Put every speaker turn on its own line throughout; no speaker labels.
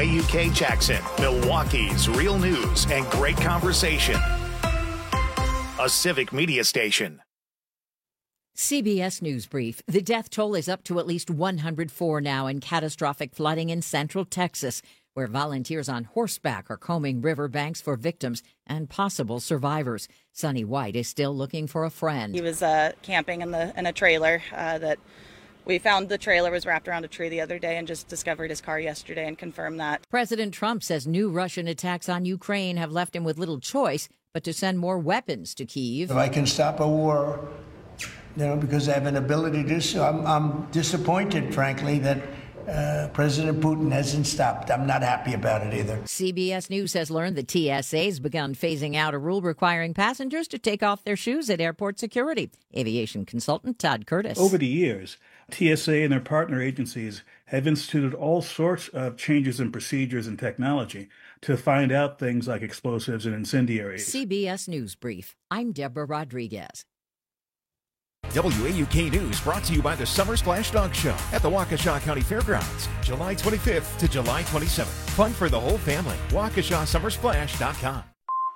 WAUK Jackson, Milwaukee's real news and great conversation. A civic media station.
CBS News Brief. The death toll is up to at least 104 now in catastrophic flooding in central Texas, where volunteers on horseback are combing riverbanks for victims and possible survivors. Sonny White is still looking for a friend.
He was camping in a trailer that we found. The trailer was wrapped around a tree the other day and just discovered his car yesterday and confirmed that. President
Trump says new Russian attacks on Ukraine have left him with little choice but to send more weapons to Kyiv.
If I can stop a war, because I have an ability to do so. I'm disappointed, frankly, that President Putin hasn't stopped. I'm not happy about it either.
CBS News has learned the TSA has begun phasing out a rule requiring passengers to take off their shoes at airport security. Aviation consultant Todd Curtis.
Over the years, TSA and their partner agencies have instituted all sorts of changes in procedures and technology to find out things like explosives and incendiaries.
CBS News Brief. I'm Deborah Rodriguez.
WAUK News brought to you by the Summer Splash Dog Show at the Waukesha County Fairgrounds, July 25th to July 27th. Fun for the whole family. WaukeshaSummerSplash.com.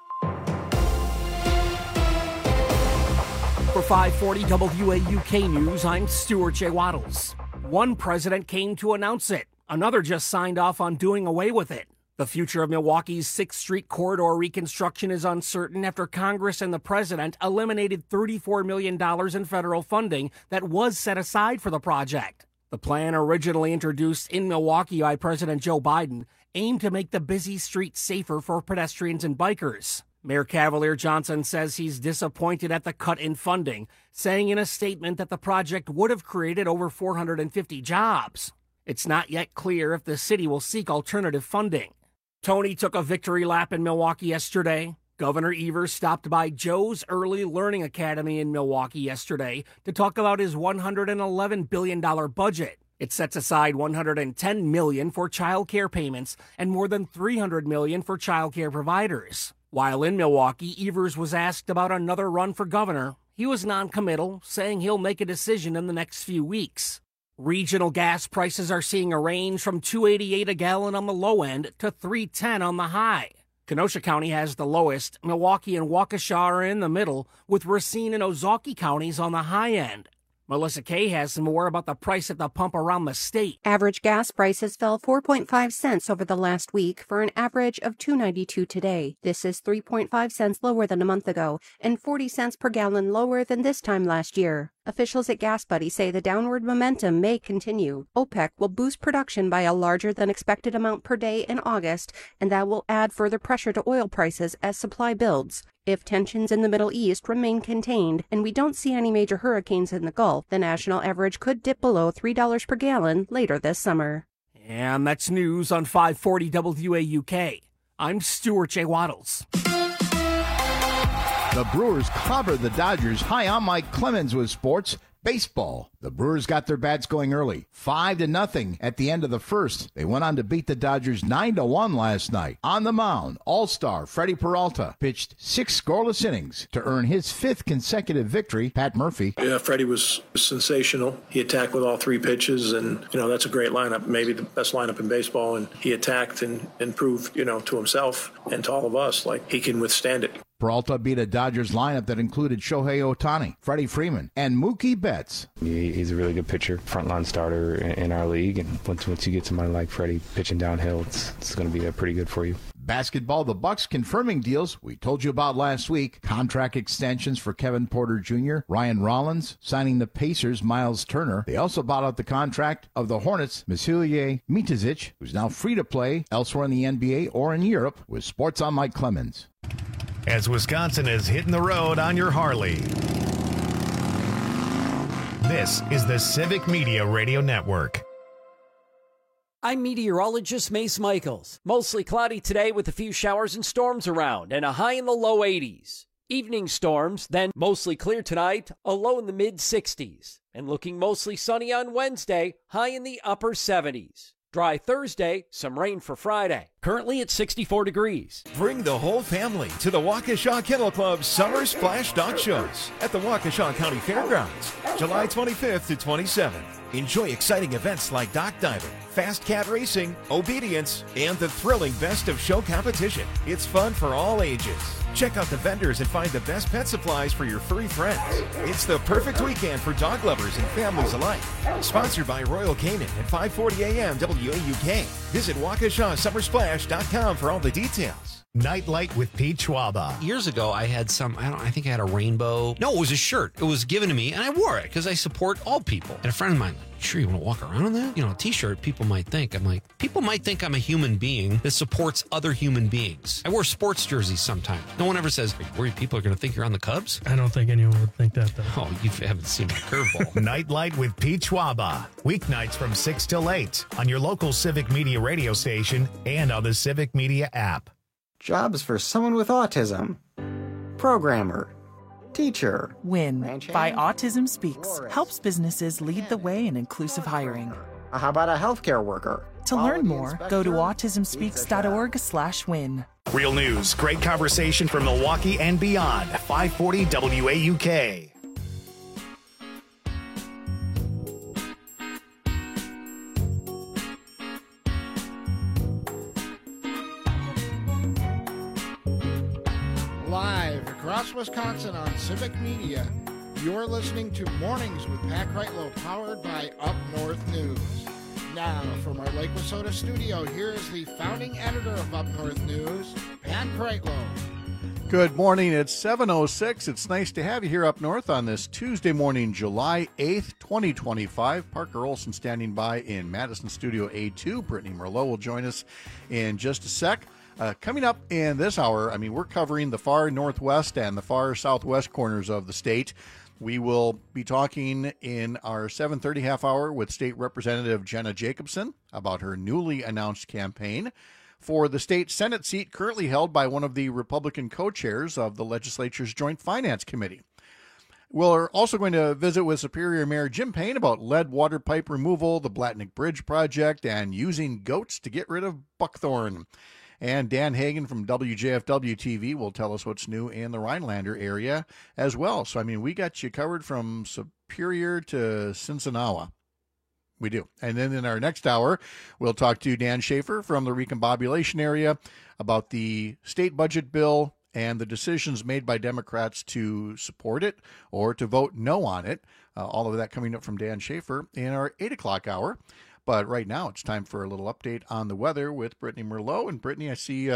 For 540 WAUK News, I'm Stuart J. Waddles. One president came to announce it. Another just signed off on doing away with it. The future of Milwaukee's 6th Street corridor reconstruction is uncertain after Congress and the president eliminated $34 million in federal funding that was set aside for the project. The plan, originally introduced in Milwaukee by President Joe Biden, aimed to make the busy street safer for pedestrians and bikers. Mayor Cavalier Johnson says he's disappointed at the cut in funding, saying in a statement that the project would have created over 450 jobs. It's not yet clear if the city will seek alternative funding. Tony took a victory lap in Milwaukee yesterday. Governor Evers stopped by Joe's Early Learning Academy in Milwaukee yesterday to talk about his $111 billion budget. It sets aside $110 million for child care payments and more than $300 million for child care providers. While in Milwaukee, Evers was asked about another run for governor. He was non-committal, saying he'll make a decision in the next few weeks. Regional gas prices are seeing a range from $2.88 a gallon on the low end to $3.10 on the high. Kenosha County has the lowest. Milwaukee and Waukesha are in the middle, with Racine and Ozaukee counties on the high end. Melissa Kay has more about the price at the pump around the state.
Average gas prices fell 4.5 cents over the last week for an average of $2.92 today. This is 3.5 cents lower than a month ago and 40 cents per gallon lower than this time last year. Officials at Gas Buddy say the downward momentum may continue. OPEC will boost production by a larger than expected amount per day in August, and that will add further pressure to oil prices as supply builds. If tensions in the Middle East remain contained and we don't see any major hurricanes in the Gulf, the national average could dip below $3 per gallon later this summer.
And that's news on 540 WAUK. I'm Stuart J. Waddles.
The Brewers clobbered the Dodgers. Hi, I'm Mike Clemens with sports. Baseball. The Brewers got their bats going early, 5-0 at the end of the first. They went on to beat the Dodgers 9-1 last night. On the mound, All-Star Freddie Peralta pitched 6 scoreless innings to earn his 5th consecutive victory. Pat Murphy.
Yeah, Freddie was sensational. He attacked with all 3 pitches, and that's a great lineup, maybe the best lineup in baseball. And he attacked and proved, to himself and to all of us like he can withstand it.
Peralta beat a Dodgers lineup that included Shohei Ohtani, Freddie Freeman, and Mookie Betts.
He's a really good pitcher, frontline starter in our league, and once you get somebody like Freddie pitching downhill, it's going to be pretty good for you.
Basketball, the Bucks confirming deals we told you about last week. Contract extensions for Kevin Porter Jr., Ryan Rollins, signing the Pacers' Miles Turner. They also bought out the contract of the Hornets' Vasilije Micic, who's now free to play elsewhere in the NBA or in Europe. With Sports, I'm Mike Clemens.
As Wisconsin is hitting the road on your Harley. This is the Civic Media Radio Network.
I'm meteorologist Mace Michaels. Mostly cloudy today with a few showers and storms around and a high in the low 80s. Evening storms, then mostly clear tonight, a low in the mid-60s. And looking mostly sunny on Wednesday, high in the upper 70s. Dry Thursday, some rain for Friday. Currently at 64 degrees.
Bring the whole family to the Waukesha Kennel Club's Summer Splash Dog Shows at the Waukesha County Fairgrounds, July 25th to 27th. Enjoy exciting events like dock diving, fast cat racing, obedience, and the thrilling best of show competition. It's fun for all ages. Check out the vendors and find the best pet supplies for your furry friends. It's the perfect weekend for dog lovers and families alike. Sponsored by Royal Canin at 540 AM WAUK. Visit WaukeshaSummerSplash.com for all the details.
Nightlight with Pete Schwaba.
Years ago, I had I think I had a rainbow. No, it was a shirt. It was given to me, and I wore it because I support all people. And a friend of mine, sure you want to walk around in that? You know, a t-shirt, people might think I'm a human being that supports other human beings. I wear sports jerseys sometimes. No one ever says, are you worried people are going to think you're on the Cubs?
I don't think anyone would think that, though.
Oh, you haven't seen my curveball.
Nightlight with Pete Schwaba. Weeknights from 6 till 8 on your local Civic Media radio station and on the Civic Media app.
Jobs for someone with autism. Programmer. Teacher.
WIN by Autism Speaks helps businesses lead the way in inclusive hiring.
How about a healthcare worker?
To learn more, go to autismspeaks.org/win.
Real news, great conversation from Milwaukee and beyond. 540 WAUK.
Live across Wisconsin on Civic Media, you're listening to Mornings with Pat Kreitlow, powered by Up North News. Now, from our Lake Wissota studio, here is the founding editor of Up North News, Pat Kreitlow.
Good morning. It's 7:06. It's nice to have you here up north on this Tuesday morning, July 8th, 2025. Parker Olson standing by in Madison Studio A2. Brittany Merlot will join us in just a sec. Coming up in this hour, we're covering the far northwest and the far southwest corners of the state. We will be talking in our 7:30 half hour with State Representative Jenna Jacobson about her newly announced campaign for the state Senate seat currently held by one of the Republican co-chairs of the legislature's Joint Finance Committee. We're also going to visit with Superior Mayor Jim Payne about lead water pipe removal, the Blatnick Bridge project, and using goats to get rid of buckthorn. And Dan Hagan from WJFW TV will tell us what's new in the Rhinelander area as well. So, we got you covered from Superior to Cincinnati. We do. And then in our next hour, we'll talk to Dan Schaefer from the Recombobulation area about the state budget bill and the decisions made by Democrats to support it or to vote no on it. All of that coming up from Dan Schaefer in our 8 o'clock hour. But right now, it's time for a little update on the weather with Brittany Merlot. And Brittany, I see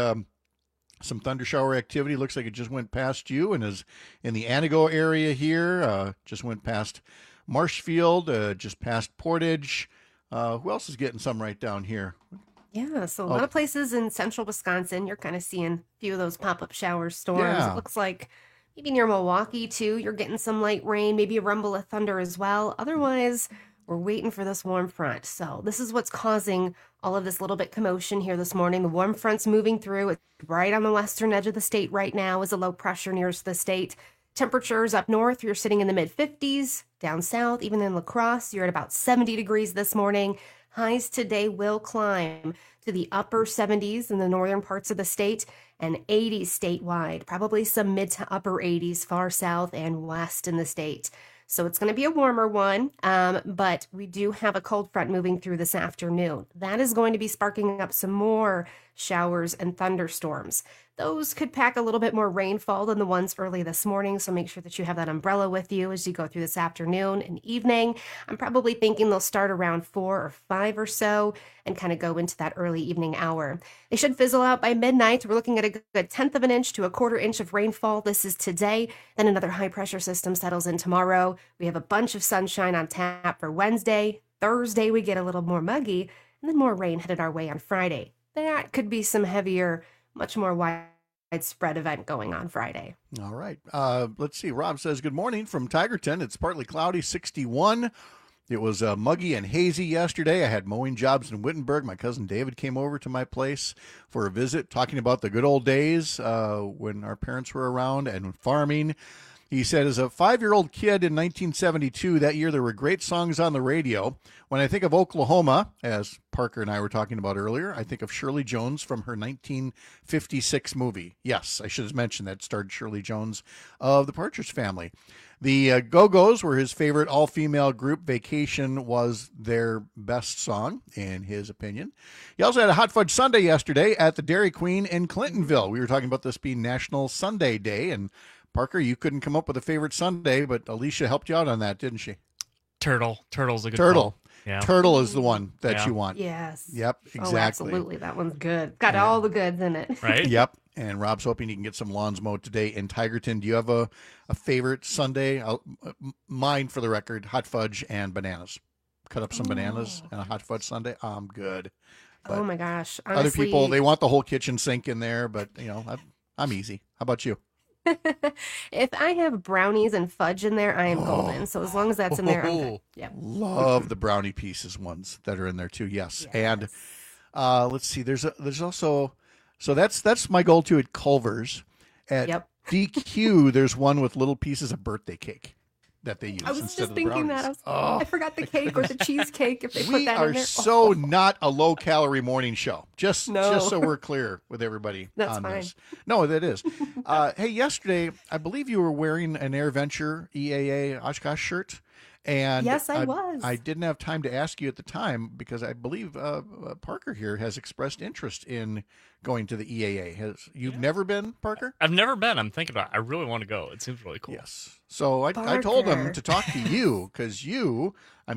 some thunder shower activity. Looks like it just went past you and is in the Anago area here. Just went past Marshfield, just past Portage. Who else is getting some right down here?
Yeah, so a lot of places in central Wisconsin, you're kind of seeing a few of those pop-up shower storms.
Yeah.
It looks like maybe near Milwaukee, too, you're getting some light rain, maybe a rumble of thunder as well. Otherwise, we're waiting for this warm front. So this is what's causing all of this little bit commotion here this morning. The warm front's moving through. It's right on the western edge of the state right now is a low pressure nearest the state. Temperatures up north, you're sitting in the mid-50s. Down south, even in La Crosse, you're at about 70 degrees this morning. Highs today will climb to the upper 70s in the northern parts of the state and 80s statewide. Probably some mid to upper 80s far south and west in the state. So it's going to be a warmer one, but we do have a cold front moving through this afternoon. That is going to be sparking up some more showers and thunderstorms. Those could pack a little bit more rainfall than the ones early this morning, so make sure that you have that umbrella with you as you go through this afternoon and evening. I'm probably thinking they'll start around 4 or 5 or so and kind of go into that early evening hour. They should fizzle out by midnight. We're looking at a good 1/10 of an inch to a 1/4 inch of rainfall. This is today. Then another high pressure system settles in tomorrow. We have a bunch of sunshine on tap for Wednesday. Thursday, we get a little more muggy, and then more rain headed our way on Friday. That could be some heavier, much more widespread event going on Friday.
All right. Let's see. Rob says, good morning from Tigerton. It's partly cloudy, 61. It was muggy and hazy yesterday. I had mowing jobs in Wittenberg. My cousin David came over to my place for a visit, talking about the good old days when our parents were around and farming. He said, as a 5-year-old kid in 1972, that year there were great songs on the radio. When I think of Oklahoma, as Parker and I were talking about earlier, I think of Shirley Jones from her 1956 movie. Yes, I should have mentioned that starred Shirley Jones of the Partridge Family.
The Go-Go's were his favorite all-female group. Vacation was their best song, in his opinion. He also had a hot fudge sundae yesterday at the Dairy Queen in Clintonville. We were talking about this being National Sundae Day, and Parker, you couldn't come up with a favorite sundae, but Alicia helped you out on that, didn't she?
Turtle's a good
Turtle.
call. Yeah.
Turtle is the one that you want.
Yes.
Yep, exactly.
Oh, absolutely. That one's good. Got all the goods in it.
Right?
Yep. And Rob's hoping he can get some lawns mowed today in Tigerton. Do you have a favorite sundae? Mine, for the record, hot fudge and bananas. Cut up some bananas and a hot fudge sundae. I'm good. But
oh, my gosh. Honestly,
other people, they want the whole kitchen sink in there, but, I'm easy. How about you?
If I have brownies and fudge in there, I am golden. So as long as that's in there, I'm good. Yeah.
Love the brownie pieces ones that are in there too. Yes. And let's see. There's also, so that's my go-to at Culver's. At DQ, there's one with little pieces of birthday cake that they use.
I was
instead
just
of
thinking
brownies.
that. I forgot the cake or the cheesecake if they put
We
that
are
in there.
so not a low-calorie morning show. Just so we're clear with everybody
That's
on
fine.
this. No, that is. Hey, yesterday, I believe you were wearing an AirVenture EAA Oshkosh shirt. And
yes, I was.
I didn't have time to ask you at the time because I believe Parker here has expressed interest in going to the EAA. You've never been, Parker?
I've never been. I'm thinking about it. I really want to go. It seems really cool.
Yes. So I told him to talk to you because you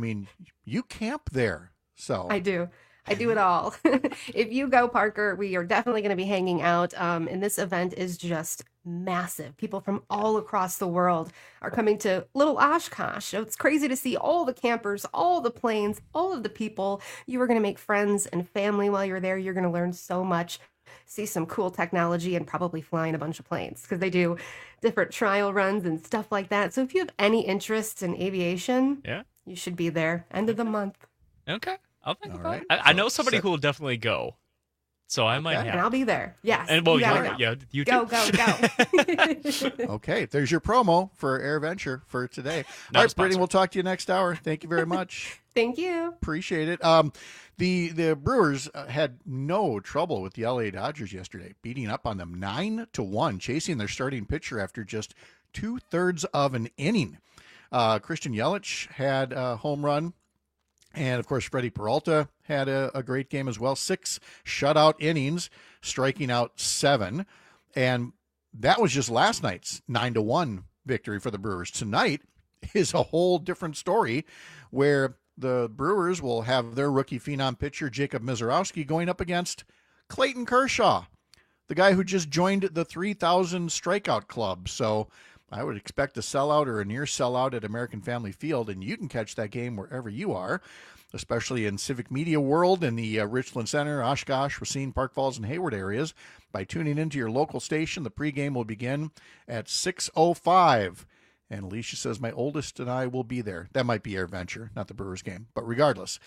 camp there. So
I do. I do it all. If you go, Parker, we are definitely going to be hanging out. And this event is just massive. People from all across the world are coming to Little Oshkosh. So it's crazy to see all the campers, all the planes, all of the people. You are going to make friends and family while you're there. You're going to learn so much, see some cool technology, and probably fly in a bunch of planes because they do different trial runs and stuff like that. So if you have any interest in aviation, you should be there. End of the month.
Okay. I'll think about it. I know somebody who will definitely go, so I might have.
And I'll be there. Yes.
And
you
you
go.
too.
Go.
Okay, there's your promo for AirVenture for today.
Not
All
a
right, Brittany,
sponsor.
we'll talk to you next hour. Thank you very much.
Thank you.
Appreciate it. The Brewers had no trouble with the LA Dodgers yesterday, beating up on them 9-1, chasing their starting pitcher after just 2/3 of an inning. Christian Yelich had a home run. And, of course, Freddie Peralta had a great game as well. 6 shutout innings, striking out 7. And that was just last night's 9-1 victory for the Brewers. Tonight is a whole different story where the Brewers will have their rookie phenom pitcher, Jacob Misiorowski, going up against Clayton Kershaw, the guy who just joined the 3,000 strikeout club. So I would expect a sellout or a near sellout at American Family Field, and you can catch that game wherever you are, especially in Civic Media World in the Richland Center, Oshkosh, Racine, Park Falls, and Hayward areas by tuning into your local station. The pregame will begin at 6:05. And Alicia says my oldest and I will be there. That might be AirVenture, not the Brewers game. But regardless,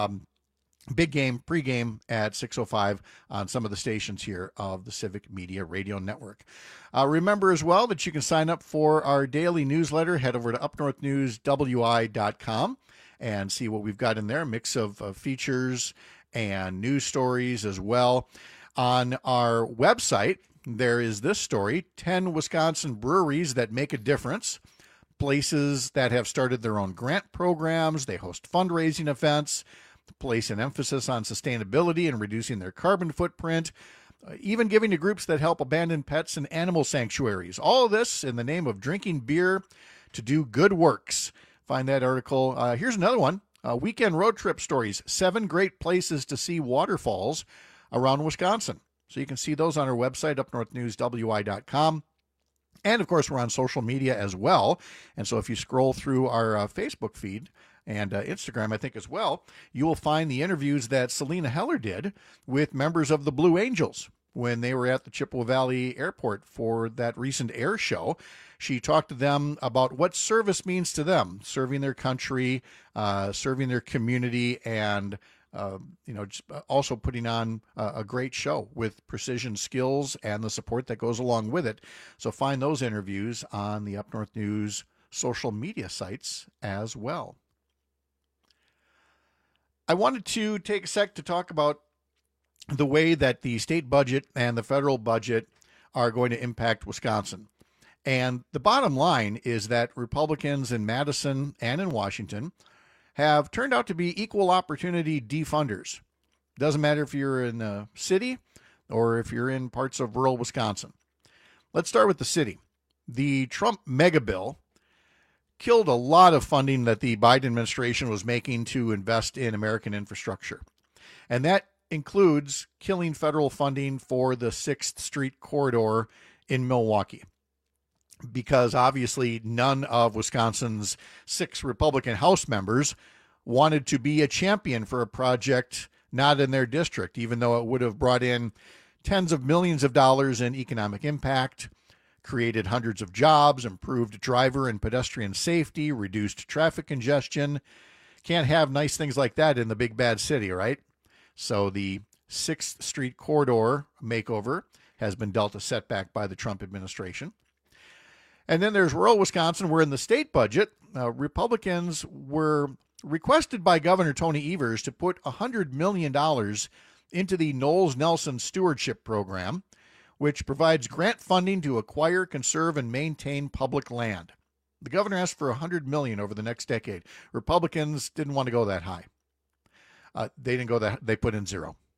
big game, pregame at 6:05 on some of the stations here of the Civic Media Radio Network. Remember as well that you can sign up for our daily newsletter. Head over to upnorthnewswi.com and see what we've got in there. A mix of features and news stories as well. On our website, there is this story, 10 Wisconsin breweries that make a difference. Places that have started their own grant programs. They host fundraising events, place an emphasis on sustainability and reducing their carbon footprint, even giving to groups that help abandoned pets and animal sanctuaries. All of this in the name of drinking beer to do good works. Find that article. Here's another one. Weekend road trip stories. 7 great places to see waterfalls around Wisconsin. So you can see those on our website, upnorthnewswi.com. And, of course, we're on social media as well. And so if you scroll through our Facebook feed and Instagram, I think, as well, you will find the interviews that Selena Heller did with members of the Blue Angels when they were at the Chippewa Valley Airport for that recent air show. She talked to them about what service means to them, serving their country, serving their community, and just also putting on a great show with precision skills and the support that goes along with it. So find those interviews on the Up North News social media sites as well. I wanted to take a sec to talk about the way that the state budget and the federal budget are going to impact Wisconsin. And the bottom line is that Republicans in Madison and in Washington have turned out to be equal opportunity defunders. Doesn't matter if you're in a city or if you're in parts of rural Wisconsin. Let's start with the city. The Trump mega bill killed a lot of funding that the Biden administration was making to invest in American infrastructure. And that includes killing federal funding for the 6th Street corridor in Milwaukee. Because obviously none of Wisconsin's 6 Republican House members wanted to be a champion for a project not in their district, even though it would have brought in tens of millions of dollars in economic impact, created hundreds of jobs, improved driver and pedestrian safety, reduced traffic congestion. Can't have nice things like that in the big bad city, right? So the 6th Street corridor makeover has been dealt a setback by the Trump administration. And then there's rural Wisconsin, where in the state budget, Republicans were requested by Governor Tony Evers to put $100 million into the Knowles-Nelson Stewardship Program, which provides grant funding to acquire, conserve, and maintain public land. The governor asked for $100 million over the next decade. Republicans didn't want to go that high. They didn't go that. They put in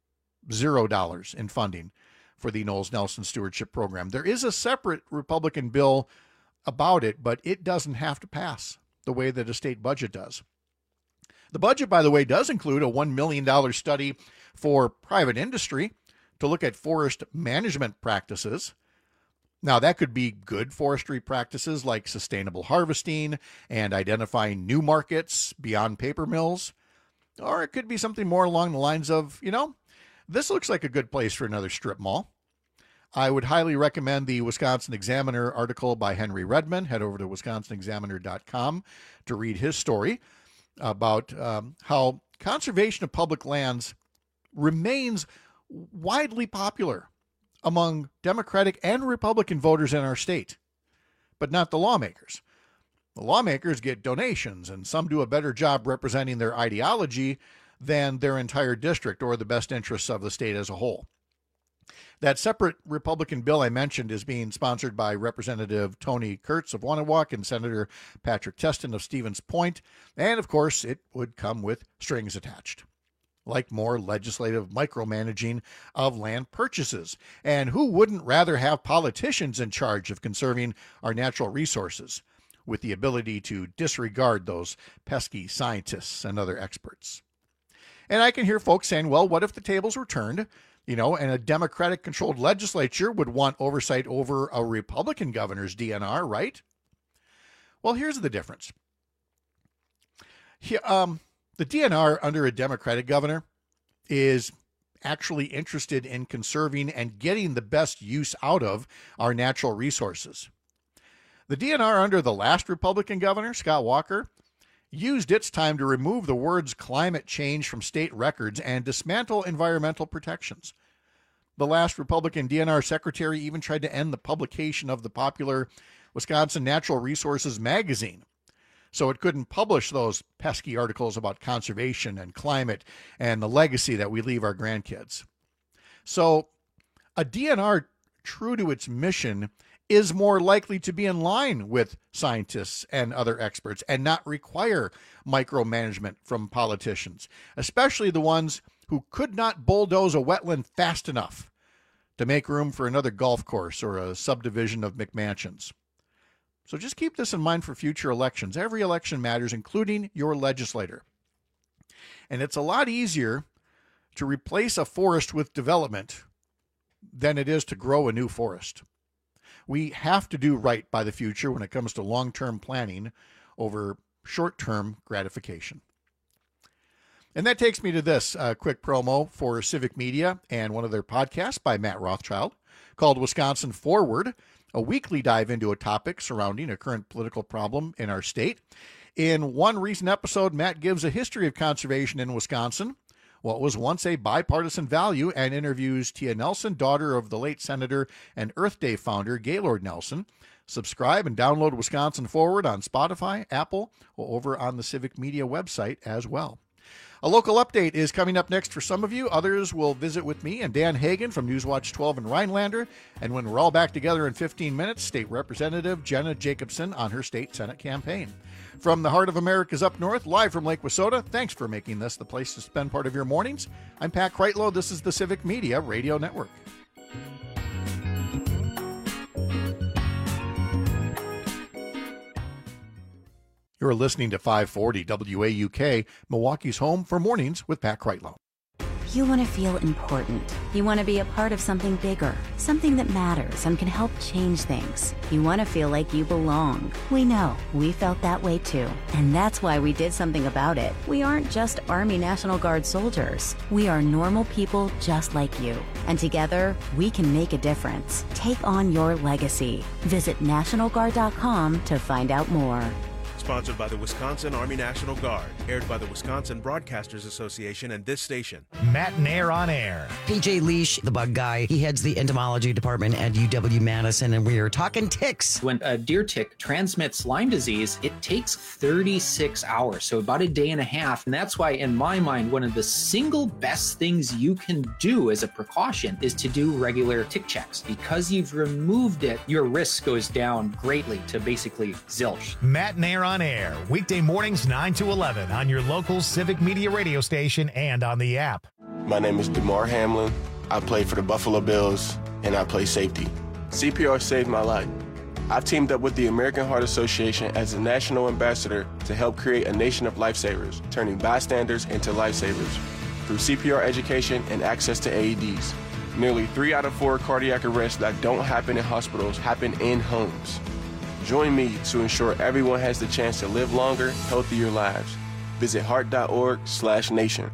$0 in funding for the Knowles-Nelson Stewardship Program. There is a separate Republican bill about it, but it doesn't have to pass the way that a state budget does. The budget, by the way, does include a $1 million study for private industry to look at forest management practices. Now, that could be good forestry practices like sustainable harvesting and identifying new markets beyond paper mills. Or it could be something more along the lines of, this looks like a good place for another strip mall. I would highly recommend the Wisconsin Examiner article by Henry Redman. Head over to wisconsinexaminer.com to read his story about how conservation of public lands remains widely popular among Democratic and Republican voters in our state, but not the lawmakers. The lawmakers get donations, and some do a better job representing their ideology than their entire district or the best interests of the state as a whole. That separate Republican bill I mentioned is being sponsored by Representative Tony Kurtz of Wanawak and Senator Patrick Testin of Stevens Point. And, of course, it would come with strings attached, like more legislative micromanaging of land purchases. And who wouldn't rather have politicians in charge of conserving our natural resources with the ability to disregard those pesky scientists and other experts? And I can hear folks saying, well, what if the tables were turned? And a Democratic-controlled legislature would want oversight over a Republican governor's DNR, right? Well, here's the difference. The DNR under a Democratic governor is actually interested in conserving and getting the best use out of our natural resources. The DNR under the last Republican governor, Scott Walker, used its time to remove the words climate change from state records and dismantle environmental protections. The last Republican DNR secretary even tried to end the publication of the popular Wisconsin Natural Resources magazine, so it couldn't publish those pesky articles about conservation and climate and the legacy that we leave our grandkids. So a DNR true to its mission is more likely to be in line with scientists and other experts and not require micromanagement from politicians, especially the ones who could not bulldoze a wetland fast enough to make room for another golf course or a subdivision of McMansions. So just keep this in mind for future elections. Every election matters, including your legislator. And it's a lot easier to replace a forest with development than it is to grow a new forest. We have to do right by the future when it comes to long-term planning over short-term gratification. And that takes me to this quick promo for Civic Media and one of their podcasts by Matt Rothschild called Wisconsin Forward, a weekly dive into a topic surrounding a current political problem in our state. In one recent episode, Matt gives a history of conservation in Wisconsin, what was once a bipartisan value, and interviews Tia Nelson, daughter of the late Senator and Earth Day founder Gaylord Nelson. Subscribe and download Wisconsin Forward on Spotify, Apple, or over on the Civic Media website as well. A local update is coming up next for some of you. Others will visit with me and Dan Hagan from Newswatch 12 in Rhinelander. And when we're all back together in 15 minutes, State Representative Jenna Jacobson on her state Senate campaign. From the heart of America's up north, live from Lake Wissota, thanks for making this the place to spend part of your mornings. I'm Pat Kreitlow. This is the Civic Media Radio Network. You're listening to 540 WAUK, Milwaukee's home for mornings with Pat Kreitlow.
You want to feel important. You want to be a part of something bigger, something that matters and can help change things. You want to feel like you belong. We know. We felt that way too. And that's why we did something about it. We aren't just Army National Guard soldiers. We are normal people just like you. And together, we can make a difference. Take on your legacy. Visit NationalGuard.com to find out more.
Sponsored by the Wisconsin Army National Guard. Aired by the Wisconsin Broadcasters Association and this station.
Matt Nair on air.
PJ Leash, the bug guy, he heads the entomology department at UW-Madison, and we are talking ticks.
When a deer tick transmits Lyme disease, it takes 36 hours, so about a day and a half. And that's why, in my mind, one of the single best things you can do as a precaution is to do regular tick checks. Because you've removed it, your risk goes down greatly to basically zilch.
Matt Nair on air, weekday mornings 9 to 11 on your local Civic Media radio station and on the app.
My name is DeMar Hamlin. I play for the Buffalo Bills, and I play safety. CPR saved my life. I've teamed up with the American Heart Association as a national ambassador to help create a nation of lifesavers, turning bystanders into lifesavers through CPR education and access to AEDs. Nearly 3 out of 4 cardiac arrests that don't happen in hospitals happen in homes. Join me to ensure everyone has the chance to live longer, healthier lives. Visit heart.org/nation.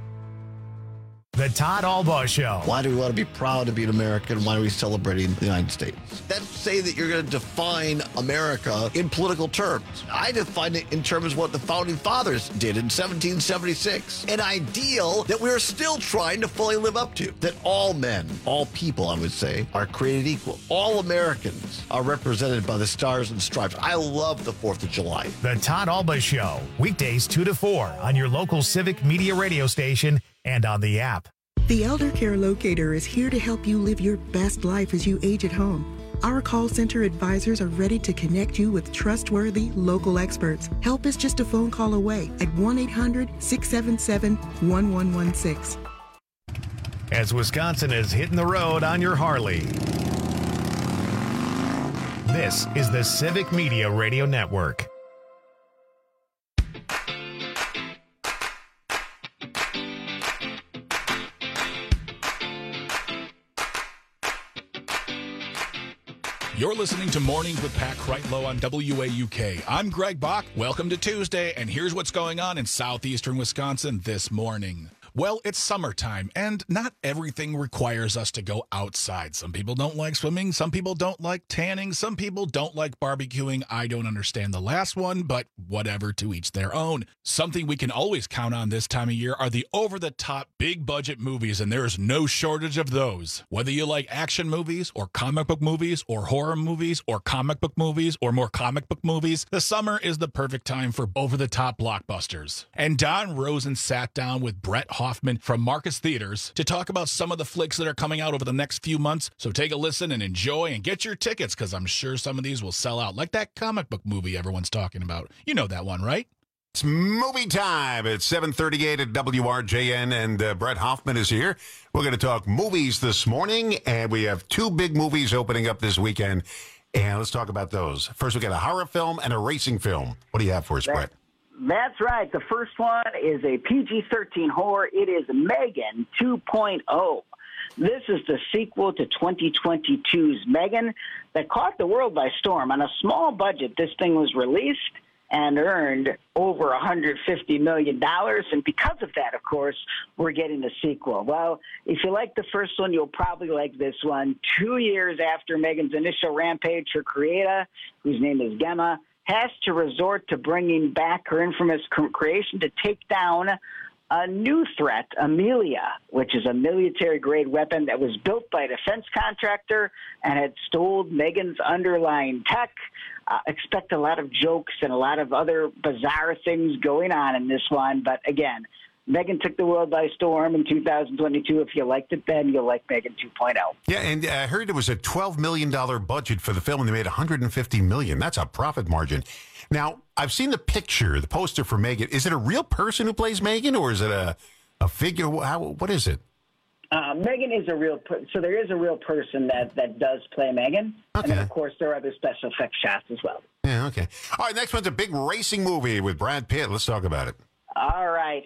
The Todd Albaugh Show.
Why do we want to be proud to be an American? Why are we celebrating the United States? That's say that you're going to define America in political terms. I define it in terms of what the Founding Fathers did in 1776. An ideal that we're still trying to fully live up to. That all men, all people, I would say, are created equal. All Americans are represented by the stars and stripes. I love the 4th of July.
The Todd Albaugh Show. Weekdays 2 to 4 on your local Civic Media radio station and on the app.
The Elder Care Locator is here to help you live your best life as you age at home. Our call center advisors are ready to connect you with trustworthy local experts. Help is just a phone call away at 1-800-677-1116.
As Wisconsin is hitting the road on your Harley. This is the Civic Media Radio Network.
You're listening to Mornings with Pat Kreitlow on WAUK. I'm Greg Bach. Welcome to Tuesday, and here's what's going on in southeastern Wisconsin this morning. Well, it's summertime, and not everything requires us to go outside. Some people don't like swimming. Some people don't like tanning. Some people don't like barbecuing. I don't understand the last one, but whatever, to each their own. Something we can always count on this time of year are the over-the-top, big-budget movies, and there's no shortage of those. Whether you like action movies or comic book movies or horror movies or comic book movies or more comic book movies, the summer is the perfect time for over-the-top blockbusters. And Don Rosen sat down with Brett Hoffman from Marcus Theaters to talk about some of the flicks that are coming out over the next few months. So take a listen and enjoy and get your tickets, because I'm sure some of these will sell out, like that comic book movie everyone's talking about. You know that one, right?
It's movie time at 7:38 at WRJN, and Brett Hoffman is here. We're going to talk movies this morning, and we have 2 big movies opening up this weekend, and let's talk about those. First, we got a horror film and a racing film. What do you have for us, Brett?
That's right. The first one is a PG-13 horror. It is Megan 2.0. This is the sequel to 2022's Megan that caught the world by storm. On a small budget, this thing was released and earned over $150 million. And because of that, of course, we're getting the sequel. Well, if you like the first one, you'll probably like this one. 2 years after Megan's initial rampage, her creator, whose name is Gemma, has to resort to bringing back her infamous creation to take down a new threat, Amelia, which is a military-grade weapon that was built by a defense contractor and had stolen Megan's underlying tech. Expect a lot of jokes and a lot of other bizarre things going on in this one. But again, Megan took the world by storm in 2022. If you liked it then, you'll like Megan 2.0.
Yeah, and I heard it was a $12 million budget for the film, and they made $150 million. That's a profit margin. Now, I've seen the picture, the poster for Megan. Is it a real person who plays Megan, or is it a figure? What is it?
Megan is a real so there is a real person that does play Megan. Okay. And then, of course, there are other special effects shots as well.
Yeah, okay. All right, next one's a big racing movie with Brad Pitt. Let's talk about it.
All right,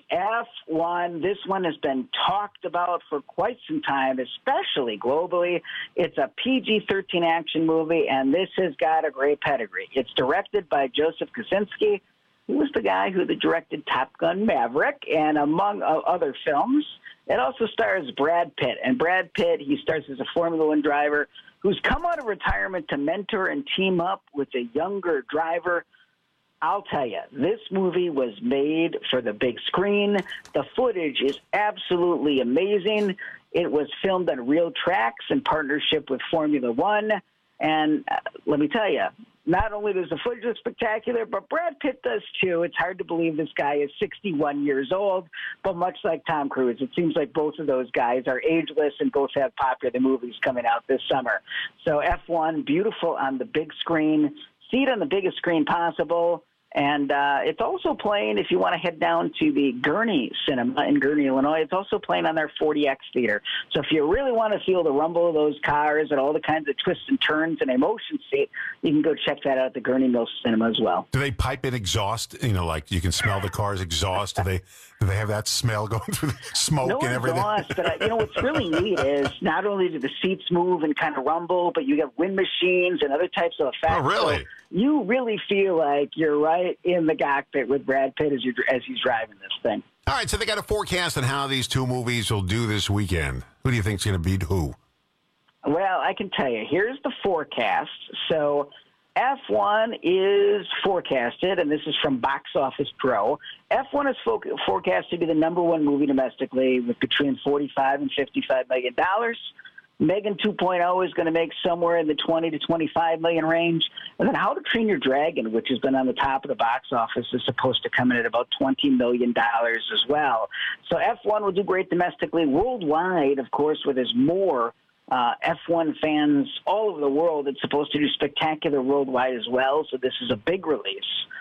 F1. This one has been talked about for quite some time, especially globally. It's a PG-13 action movie, and this has got a great pedigree. It's directed by Joseph Kosinski, who was the guy who directed Top Gun Maverick, and among other films. It also stars Brad Pitt. And Brad Pitt, he stars as a Formula One driver who's come out of retirement to mentor and team up with a younger driver. I'll tell you, this movie was made for the big screen. The footage is absolutely amazing. It was filmed on real tracks in partnership with Formula One. And let me tell you, not only does the footage look spectacular, but Brad Pitt does too. It's hard to believe this guy is 61 years old, but much like Tom Cruise, it seems like both of those guys are ageless and both have popular movies coming out this summer. So F1, beautiful on the big screen. See it on the biggest screen possible. And it's also playing, if you want to head down to the Gurney Cinema in Gurney, Illinois, it's also playing on their 40X theater. So if you really want to feel the rumble of those cars and all the kinds of twists and turns and emotion see, you can go check that out at the Gurney Mill Cinema as well.
Do they pipe in exhaust? You know, like you can smell the car's exhaust. Do they have that smell going through the smoke and everything?
No exhaust, but you know what's really neat is not only do the seats move and kind of rumble, but you have wind machines and other types of effects.
Oh, really?
So you really feel like you're right in the cockpit with Brad Pitt as he's driving this thing.
All right, so they got a forecast on how these two movies will do this weekend. Who do you think is going to beat who?
Well, I can tell you. Here's the forecast. So F1 is forecasted, and this is from Box Office Pro. F1 is forecast to be the number one movie domestically with between $45 and $55 million. Megan 2.0 is going to make somewhere in the 20 to 25 million range. And then How to Train Your Dragon, which has been on the top of the box office, is supposed to come in at about $20 million as well. So F1 will do great domestically. Worldwide, of course, where there's more F1 fans all over the world, it's supposed to do spectacular worldwide as well. So this is a big release.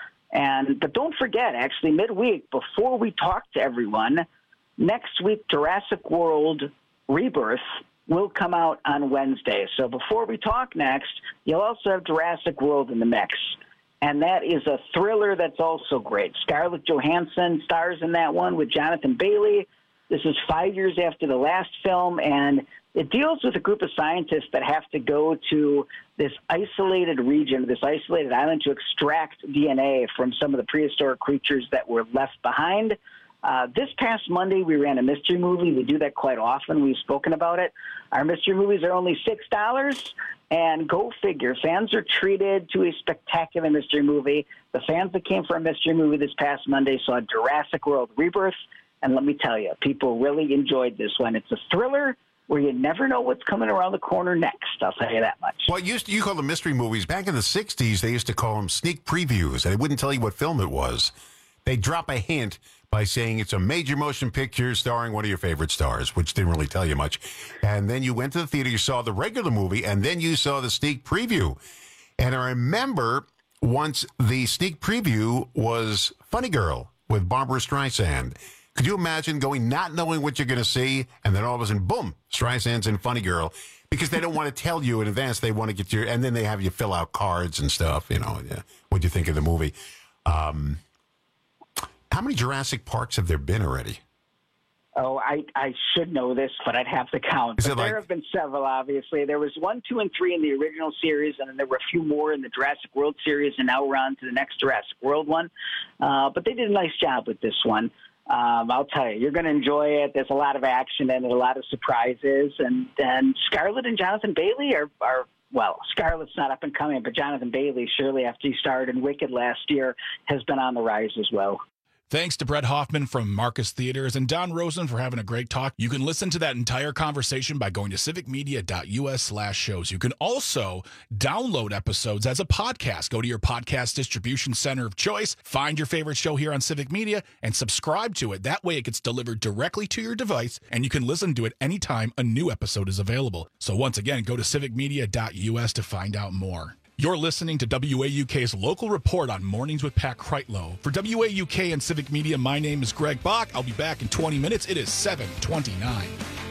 But don't forget, actually, midweek, before we talk to everyone, next week, Jurassic World Rebirth will come out on Wednesday. So before we talk next, you'll also have Jurassic World in the mix. And that is a thriller that's also great. Scarlett Johansson stars in that one with Jonathan Bailey. This is 5 years after the last film, and it deals with a group of scientists that have to go to this isolated region, this isolated island, to extract DNA from some of the prehistoric creatures that were left behind. This past Monday, we ran a mystery movie. We do that quite often. We've spoken about it. Our mystery movies are only $6, and go figure, fans are treated to a spectacular mystery movie. The fans that came for a mystery movie this past Monday saw Jurassic World Rebirth, and let me tell you, people really enjoyed this one. It's a thriller where you never know what's coming around the corner next. I'll tell you that much.
Well, you call them mystery movies. Back in the 60s, they used to call them sneak previews, and they wouldn't tell you what film it was. They drop a hint by saying it's a major motion picture starring one of your favorite stars, which didn't really tell you much. And then you went to the theater, you saw the regular movie, and then you saw the sneak preview. And I remember once the sneak preview was Funny Girl with Barbara Streisand. Could you imagine going not knowing what you're going to see, and then all of a sudden, boom, Streisand's in Funny Girl? Because they don't want to tell you in advance. They want to get you, and then they have you fill out cards and stuff, what you think of the movie. How many Jurassic Parks have there been already?
Oh, I should know this, but I'd have to count. But there have been several, obviously. There was 1, 2, and 3 in the original series, and then there were a few more in the Jurassic World series, and now we're on to the next Jurassic World one. But they did a nice job with this one. I'll tell you, you're going to enjoy it. There's a lot of action in it, a lot of surprises. And Scarlett and Jonathan Bailey are well, Scarlett's not up and coming, but Jonathan Bailey, surely after he starred in Wicked last year, has been on the rise as well.
Thanks to Brett Hoffman from Marcus Theaters and Don Rosen for having a great talk. You can listen to that entire conversation by going to civicmedia.us/shows. You can also download episodes as a podcast. Go to your podcast distribution center of choice, find your favorite show here on Civic Media, and subscribe to it. That way it gets delivered directly to your device, and you can listen to it anytime a new episode is available. So once again, go to civicmedia.us to find out more. You're listening to WAUK's local report on Mornings with Pat Kreitlow. For WAUK and Civic Media, my name is Greg Bach. I'll be back in 20 minutes. It is 7:29.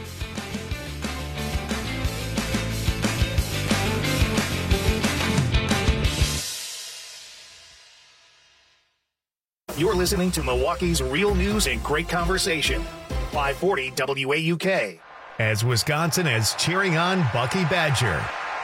You're listening to Milwaukee's real news and great conversation. 540 WAUK.
As Wisconsin is cheering on Bucky Badger.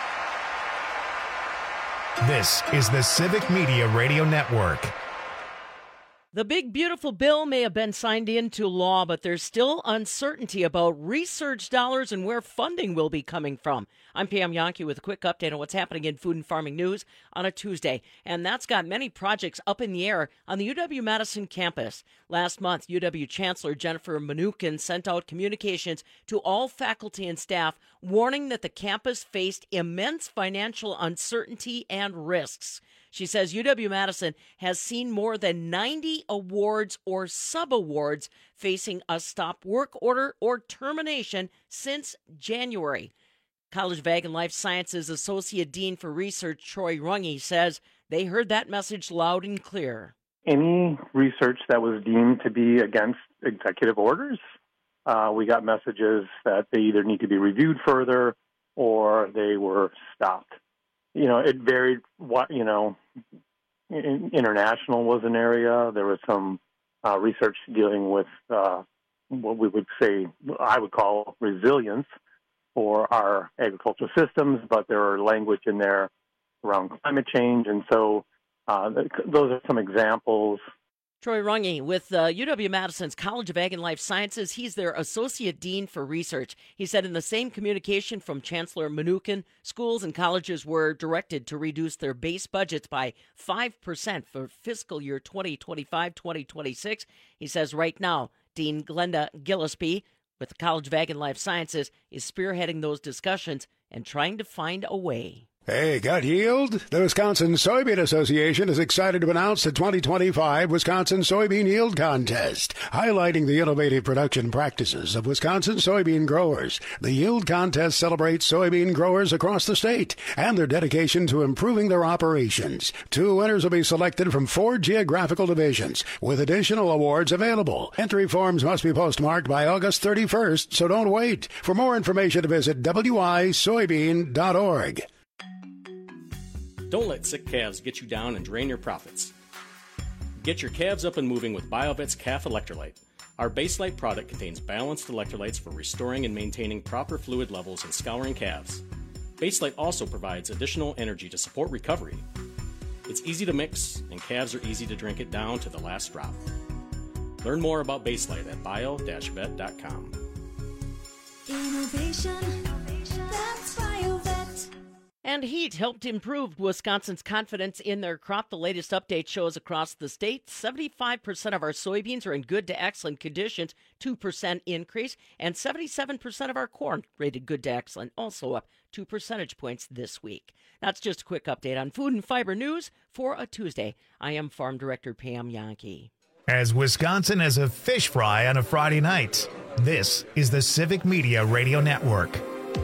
This is the Civic Media Radio Network.
The big, beautiful bill may have been signed into law, but there's still uncertainty about research dollars and where funding will be coming from. I'm Pam Yankee with a quick update on what's happening in food and farming news on a Tuesday. And that's got many projects up in the air on the UW-Madison campus. Last month, UW Chancellor Jennifer Mnuchin sent out communications to all faculty and staff warning that the campus faced immense financial uncertainty and risks. She says UW-Madison has seen more than 90 awards or sub-awards facing a stop work order or termination since January. College of Ag and Life Sciences Associate Dean for Research Troy Runge says they heard that message loud and clear.
Any research that was deemed to be against executive orders, we got messages that they either need to be reviewed further or they were stopped. It varied. International was an area. There was some research dealing with what we would say, I would call resilience for our agricultural systems, but there are language in there around climate change. And so those are some examples.
Troy Runge with UW-Madison's College of Ag and Life Sciences. He's their Associate Dean for Research. He said in the same communication from Chancellor Mnuchin, schools and colleges were directed to reduce their base budgets by 5% for fiscal year 2025-2026. He says right now, Dean Glenda Gillespie with the College of Ag and Life Sciences is spearheading those discussions and trying to find a way.
Hey, got yield? The Wisconsin Soybean Association is excited to announce the 2025 Wisconsin Soybean Yield Contest, highlighting the innovative production practices of Wisconsin soybean growers. The Yield Contest celebrates soybean growers across the state and their dedication to improving their operations. 2 winners will be selected from 4 geographical divisions, with additional awards available. Entry forms must be postmarked by August 31st, so don't wait. For more information, visit wisoybean.org.
Don't let sick calves get you down and drain your profits. Get your calves up and moving with BioVet's Calf Electrolyte. Our Baselite product contains balanced electrolytes for restoring and maintaining proper fluid levels in scouring calves. Baselite also provides additional energy to support recovery. It's easy to mix, and calves are easy to drink it down to the last drop. Learn more about Baselite at bio-vet.com.
Innovation, that's BioVet.
And heat helped improve Wisconsin's confidence in their crop. The latest update shows across the state, 75% of our soybeans are in good to excellent conditions, 2% increase, and 77% of our corn rated good to excellent, also up 2 percentage points this week. That's just a quick update on food and fiber news for a Tuesday. I am Farm Director Pam Yankee.
As Wisconsin has a fish fry on a Friday night, this is the Civic Media Radio Network.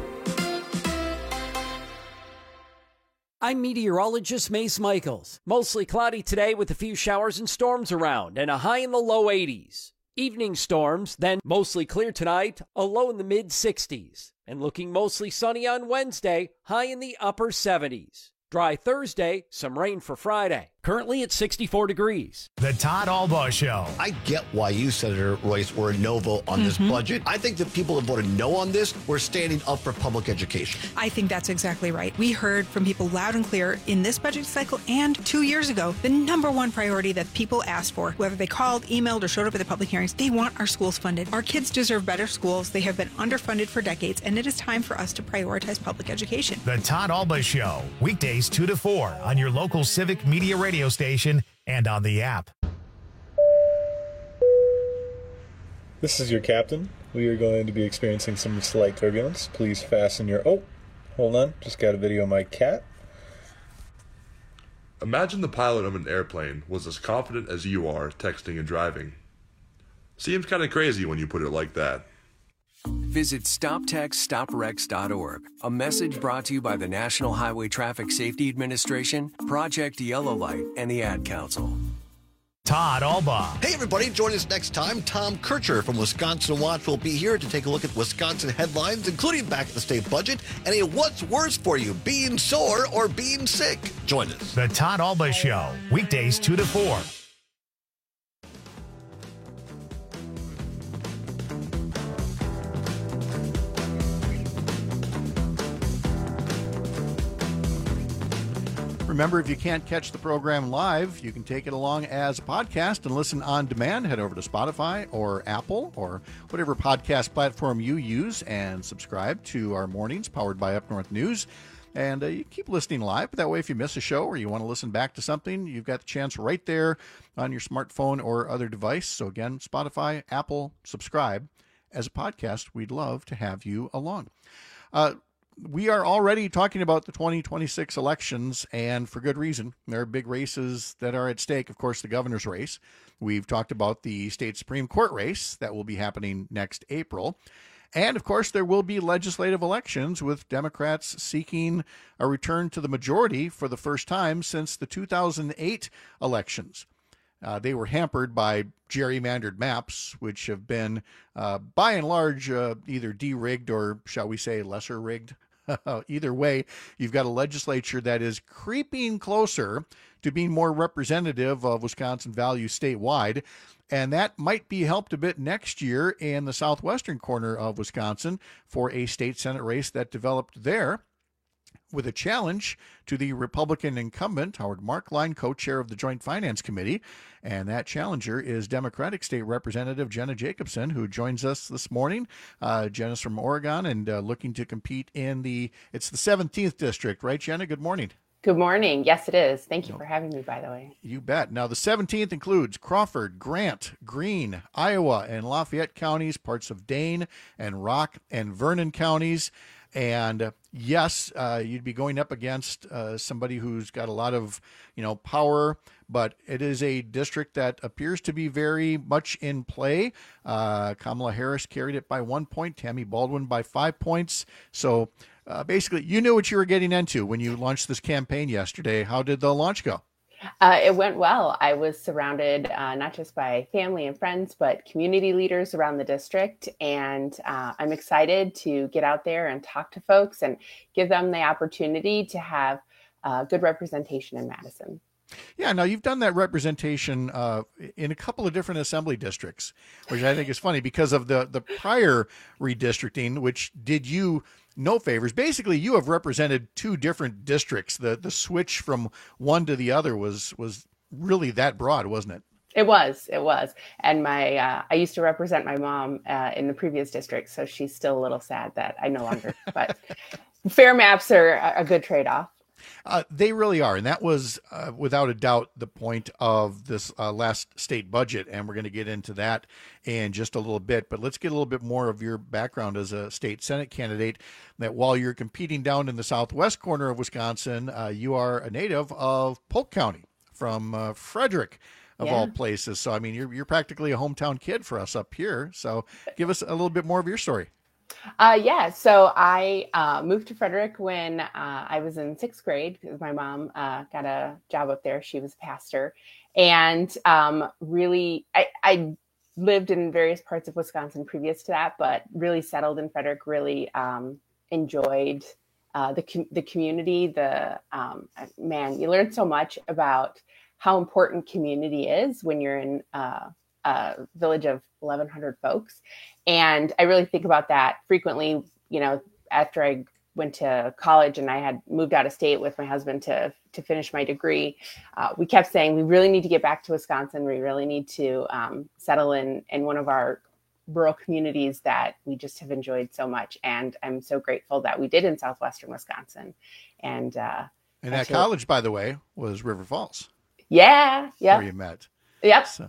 I'm meteorologist Mace Michaels. Mostly cloudy today with a few showers and storms around and a high in the low 80s. Evening storms, then mostly clear tonight, a low in the mid-60s. And looking mostly sunny on Wednesday, high in the upper 70s. Dry Thursday, some rain for Friday. Currently at 64 degrees.
The Todd Albaugh Show.
I get why you, Senator Royce, were a no vote on this budget. I think the people that voted no on this were standing up for public education.
I think that's exactly right. We heard from people loud and clear in this budget cycle and 2 years ago, the number one priority that people asked for, whether they called, emailed, or showed up at the public hearings, they want our schools funded. Our kids deserve better schools. They have been underfunded for decades, and it is time for us to prioritize public education.
The Todd Albaugh Show, weekdays 2 to 4 on your local Civic Media radio station and on the app.
This is your captain. We are going to be experiencing some slight turbulence. Please fasten your... Oh, hold on. Just got a video of my cat.
Imagine the pilot of an airplane was as confident as you are texting and driving. Seems kind of crazy when you put it like that.
Visit StopTextStopWrecks.org. A message brought to you by the National Highway Traffic Safety Administration, Project Yellow Light, and the Ad Council.
Todd Albaugh.
Hey, everybody, join us next time. Tom Kircher from Wisconsin Watch will be here to take a look at Wisconsin headlines, including back at the state budget, and a what's worse for you, being sore or being sick. Join us.
The Todd Albaugh Show, weekdays 2 to 4.
Remember, if you can't catch the program live, you can take it along as a podcast and listen on demand. Head over to Spotify or Apple or whatever podcast platform you use and subscribe to our mornings powered by Up North News. And you keep listening live. But that way, if you miss a show or you want to listen back to something, you've got the chance right there on your smartphone or other device. So again, Spotify, Apple, subscribe as a podcast. We'd love to have you along. We are already talking about the 2026 elections, and for good reason. There are big races that are at stake. Of course, the governor's race. We've talked about the state Supreme Court race that will be happening next April. And, of course, there will be legislative elections with Democrats seeking a return to the majority for the first time since the 2008 elections. They were hampered by gerrymandered maps, which have been, by and large, either de-rigged or, shall we say, lesser rigged. Either way, you've got a legislature that is creeping closer to being more representative of Wisconsin values statewide. And that might be helped a bit next year in the southwestern corner of Wisconsin for a state Senate race that developed there, with a challenge to the Republican incumbent, Howard Markline, co-chair of the Joint Finance Committee. And that challenger is Democratic State Representative Jenna Jacobson, who joins us this morning. Jenna's from Oregon and looking to compete in it's the 17th district, right, Jenna? Good morning.
Good morning. Yes, it is. Thank you for having me, by the way.
You bet. Now, the 17th includes Crawford, Grant, Greene, Iowa, and Lafayette counties, parts of Dane and Rock and Vernon counties. And yes, you'd be going up against somebody who's got a lot of, power, but it is a district that appears to be very much in play. Kamala Harris carried it by 1 point, Tammy Baldwin by 5 points. So basically, you knew what you were getting into when you launched this campaign yesterday. How did the launch go?
It went well. I was surrounded not just by family and friends, but community leaders around the district. And I'm excited to get out there and talk to folks and give them the opportunity to have good representation in Madison.
Yeah, now you've done that representation in a couple of different assembly districts, which I think is funny because of the prior redistricting, which did you no favors. Basically, you have represented two different districts. The switch from one to the other was really that broad, wasn't it?
It was. And I used to represent my mom in the previous district, so she's still a little sad that I no longer, but fair maps are a good trade-off.
They really are. And that was, without a doubt, the point of this last state budget. And we're going to get into that in just a little bit. But let's get a little bit more of your background as a state Senate candidate, that while you're competing down in the southwest corner of Wisconsin, you are a native of Polk County from Frederick, of all places. So, I mean, you're practically a hometown kid for us up here. So give us a little bit more of your story.
So I moved to Frederick when I was in sixth grade because my mom got a job up there. She was a pastor. And really, I lived in various parts of Wisconsin previous to that, but really settled in Frederick, really enjoyed the community. Man, you learn so much about how important community is when you're in a village of 1,100 folks. And I really think about that frequently, after I went to college and I had moved out of state with my husband to finish my degree. We kept saying, we really need to get back to Wisconsin. We really need to settle in one of our rural communities that we just have enjoyed so much. And I'm so grateful that we did in southwestern Wisconsin. And
that college, by the way, was River Falls.
Yeah.
Where you met.
Yep.
So,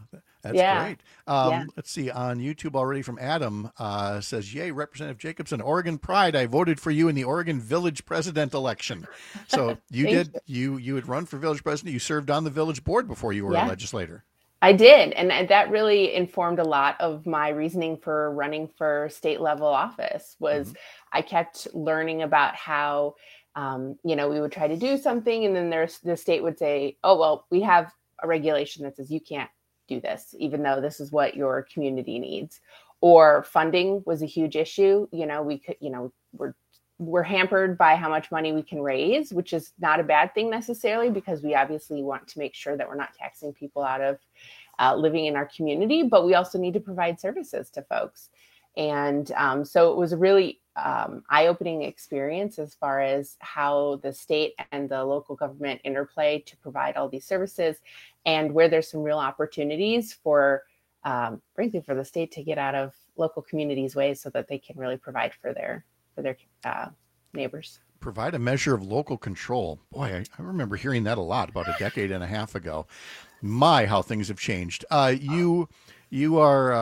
That's great. Let's see, on YouTube already from Adam says, yay, Representative Jacobson, Oregon Pride. I voted for you in the Oregon Village President election. So you had run for Village President. You served on the Village Board before you were a legislator.
I did. And that really informed a lot of my reasoning for running for state level office was I kept learning about how, we would try to do something. And then the state would say, oh, well, we have a regulation that says you can't do this, even though this is what your community needs. Or funding was a huge issue. We could, we're hampered by how much money we can raise, which is not a bad thing necessarily, because we obviously want to make sure that we're not taxing people out of living in our community, but we also need to provide services to folks. And so it was a really eye-opening experience as far as how the state and the local government interplay to provide all these services, and where there's some real opportunities for, frankly, for the state to get out of local communities' ways so that they can really provide for their neighbors.
Provide a measure of local control. Boy, I remember hearing that a lot about a decade and a half ago. My, how things have changed. You've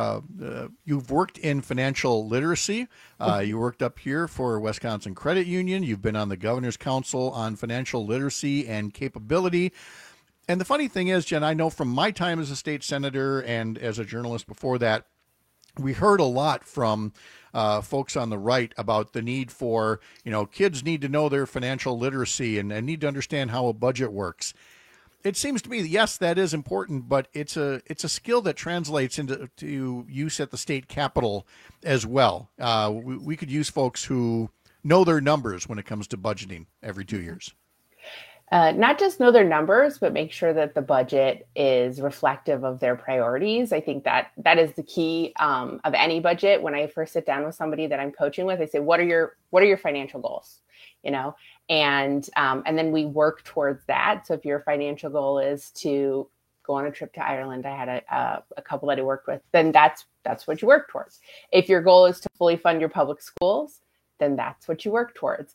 worked in financial literacy. You worked up here for Wisconsin Credit Union. You've been on the Governor's Council on Financial Literacy and Capability. And the funny thing is, Jen, I know from my time as a state senator and as a journalist before that, we heard a lot from folks on the right about the need for, kids need to know their financial literacy and need to understand how a budget works. It seems to me, yes, that is important, but it's a skill that translates into use at the state capitol as well. We could use folks who know their numbers when it comes to budgeting every 2 years.
Not just know their numbers, but make sure that the budget is reflective of their priorities. I think that is the key of any budget. When I first sit down with somebody that I'm coaching with, I say, what are your financial goals? And then we work towards that. So if your financial goal is to go on a trip to Ireland, I had a couple that I worked with, then that's what you work towards. If your goal is to fully fund your public schools, then that's what you work towards.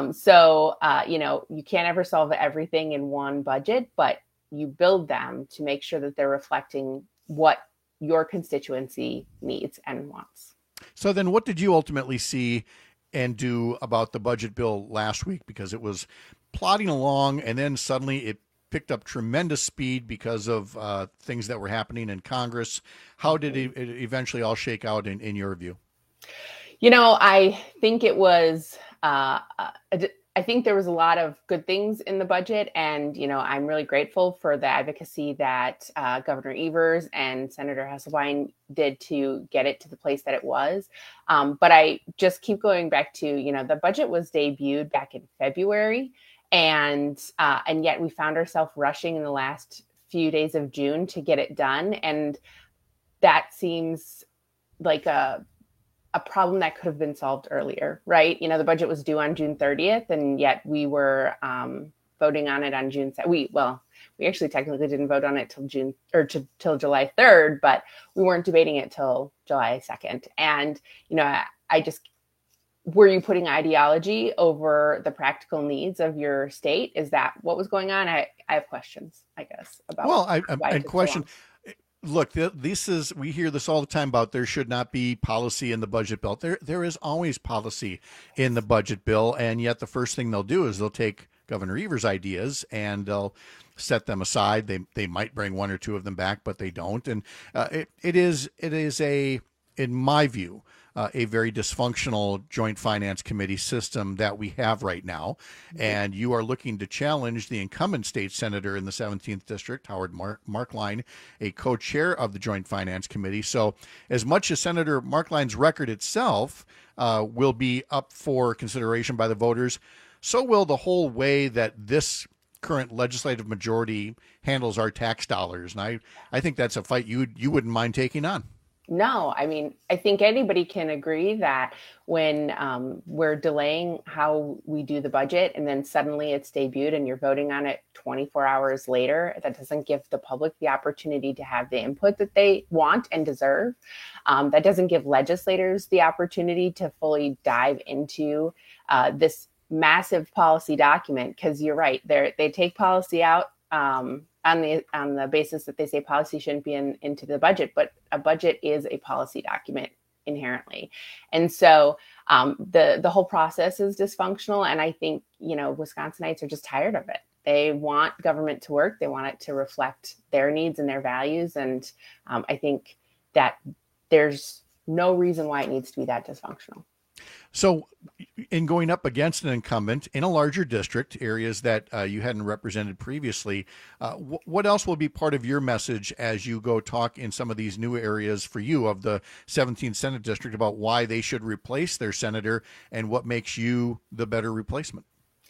You can't ever solve everything in one budget, but you build them to make sure that they're reflecting what your constituency needs and wants.
So then what did you ultimately see and do about the budget bill last week? Because it was plodding along and then suddenly it picked up tremendous speed because of things that were happening in Congress. How did it eventually all shake out in your view?
I think it was, I think there was a lot of good things in the budget. And, I'm really grateful for the advocacy that Governor Evers and Senator Hasselbein did to get it to the place that it was. But I just keep going back to, the budget was debuted back in February. And yet we found ourselves rushing in the last few days of June to get it done. And that seems like a problem that could have been solved earlier, right? The budget was due on June 30th, and yet we were voting on it on June 2nd. We actually technically didn't vote on it till July 3rd, but we weren't debating it till July 2nd. And, were you putting ideology over the practical needs of your state? Is that what was going on? I have questions, I guess, about
question. Look, we hear this all the time about there should not be policy in the budget bill. There is always policy in the budget bill, and yet the first thing they'll do is they'll take Governor Evers' ideas and they'll set them aside. They might bring one or two of them back, but they don't. And it is in my view, a very dysfunctional Joint Finance Committee system that we have right now. And you are looking to challenge the incumbent state senator in the 17th District, Howard Marklein, a co-chair of the Joint Finance Committee. So as much as Senator Marklein's record itself will be up for consideration by the voters, so will the whole way that this current legislative majority handles our tax dollars. And I think that's a fight you wouldn't mind taking on.
No, I think anybody can agree that when we're delaying how we do the budget and then suddenly it's debuted and you're voting on it 24 hours later, that doesn't give the public the opportunity to have the input that they want and deserve. That doesn't give legislators the opportunity to fully dive into this massive policy document, because you're right, they take policy out on the basis that they say policy shouldn't be into the budget, but a budget is a policy document inherently. And so the whole process is dysfunctional. And I think, Wisconsinites are just tired of it. They want government to work. They want it to reflect their needs and their values. And I think that there's no reason why it needs to be that dysfunctional.
So in going up against an incumbent in a larger district, areas that you hadn't represented previously, what else will be part of your message as you go talk in some of these new areas for you of the 17th Senate District about why they should replace their senator and what makes you the better replacement?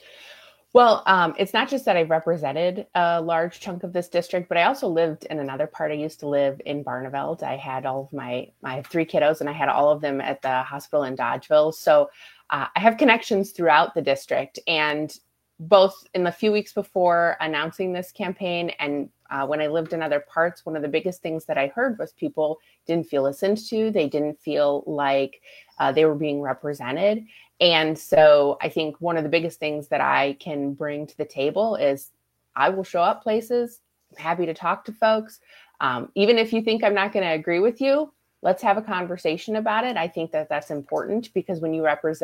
Well, it's not just that I've represented a large chunk of this district, but I also lived in another part. I used to live in Barneveld. I had all of I have 3 kiddos, and I had all of them at the hospital in Dodgeville. So I have connections throughout the district. And both in the few weeks before announcing this campaign and when I lived in other parts, one of the biggest things that I heard was people didn't feel listened to. They didn't feel like they were being represented. And so I think one of the biggest things that I can bring to the table is I will show up places. I'm happy to talk to folks. Even if you think I'm not going to agree with you, let's have a conversation about it. I think that that's important because when you're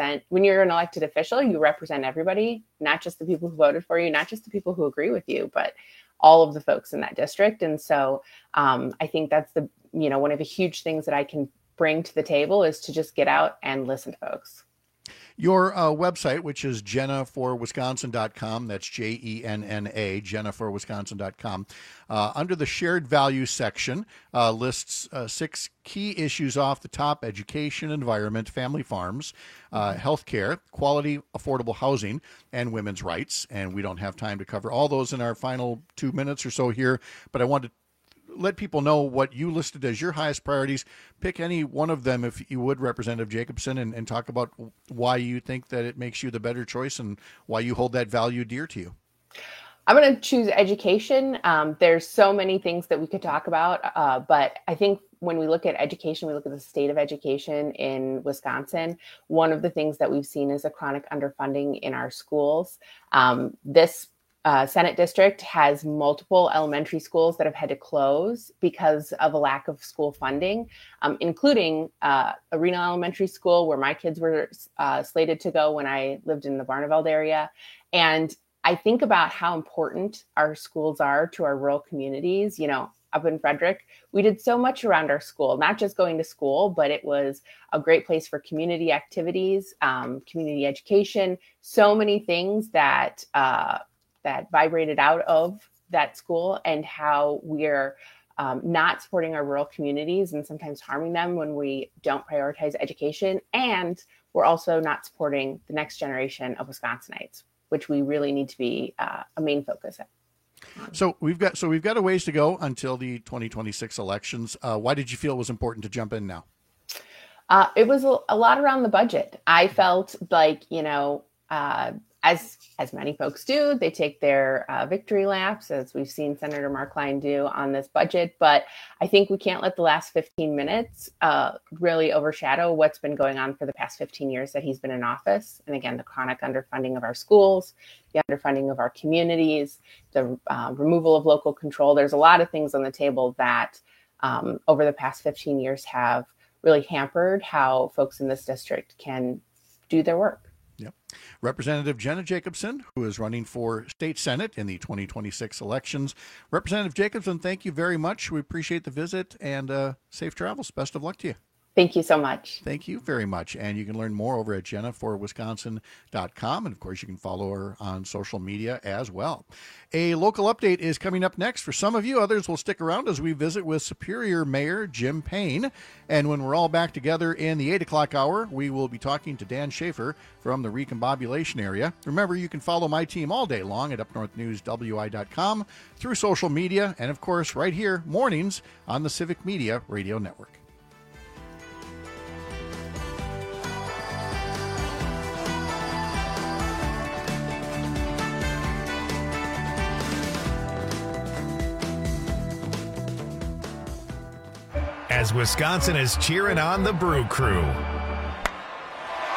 an elected official, you represent everybody, not just the people who voted for you, not just the people who agree with you, but all of the folks in that district. And so I think that's one of the huge things that I can bring to the table is to just get out and listen to folks.
Your website, which is jennaforwisconsin.com, that's JENNA, jennaforwisconsin.com, under the shared values section, lists 6 key issues off the top: education, environment, family farms, healthcare, quality, affordable housing, and women's rights. And we don't have time to cover all those in our final 2 minutes or so here, but I wanted to let people know what you listed as your highest priorities. Pick any one of them, if you would, Representative Jacobson, and talk about why you think that it makes you the better choice and why you hold that value dear to you.
I'm going to choose education. There's so many things that we could talk about, but I think when we look at education, we look at the state of education in Wisconsin. One of the things that we've seen is a chronic underfunding in our schools. This Senate district has multiple elementary schools that have had to close because of a lack of school funding, including Reno Elementary School, where my kids were slated to go when I lived in the Barneveld area. And I think about how important our schools are to our rural communities. Up in Frederick, we did so much around our school, not just going to school, but it was a great place for community activities, community education, so many things that vibrated out of that school, and how we're not supporting our rural communities and sometimes harming them when we don't prioritize education. And we're also not supporting the next generation of Wisconsinites, which we really need to be a main focus at.
So we've got a ways to go until the 2026 elections. Why did you feel it was important to jump in now?
It was a lot around the budget. I felt like, as many folks do, they take their victory laps, as we've seen Senator Mark Klein do on this budget. But I think we can't let the last 15 minutes really overshadow what's been going on for the past 15 years that he's been in office. And again, the chronic underfunding of our schools, the underfunding of our communities, the removal of local control. There's a lot of things on the table that over the past 15 years have really hampered how folks in this district can do their work.
Yep. Representative Jenna Jacobson, who is running for state senate in the 2026 elections. Representative Jacobson, thank you very much. We appreciate the visit, and safe travels. Best of luck to you.
Thank you so much.
Thank you very much. And you can learn more over at jennaforwisconsin.com. And of course, you can follow her on social media as well. A local update is coming up next. For some of you, others will stick around as we visit with Superior Mayor Jim Payne. And when we're all back together in the 8 o'clock hour, we will be talking to Dan Schaefer from the Recombobulation area. Remember, you can follow my team all day long at upnorthnewswi.com, through social media, and of course, right here, mornings on the Civic Media Radio Network.
As Wisconsin is cheering on the Brew Crew.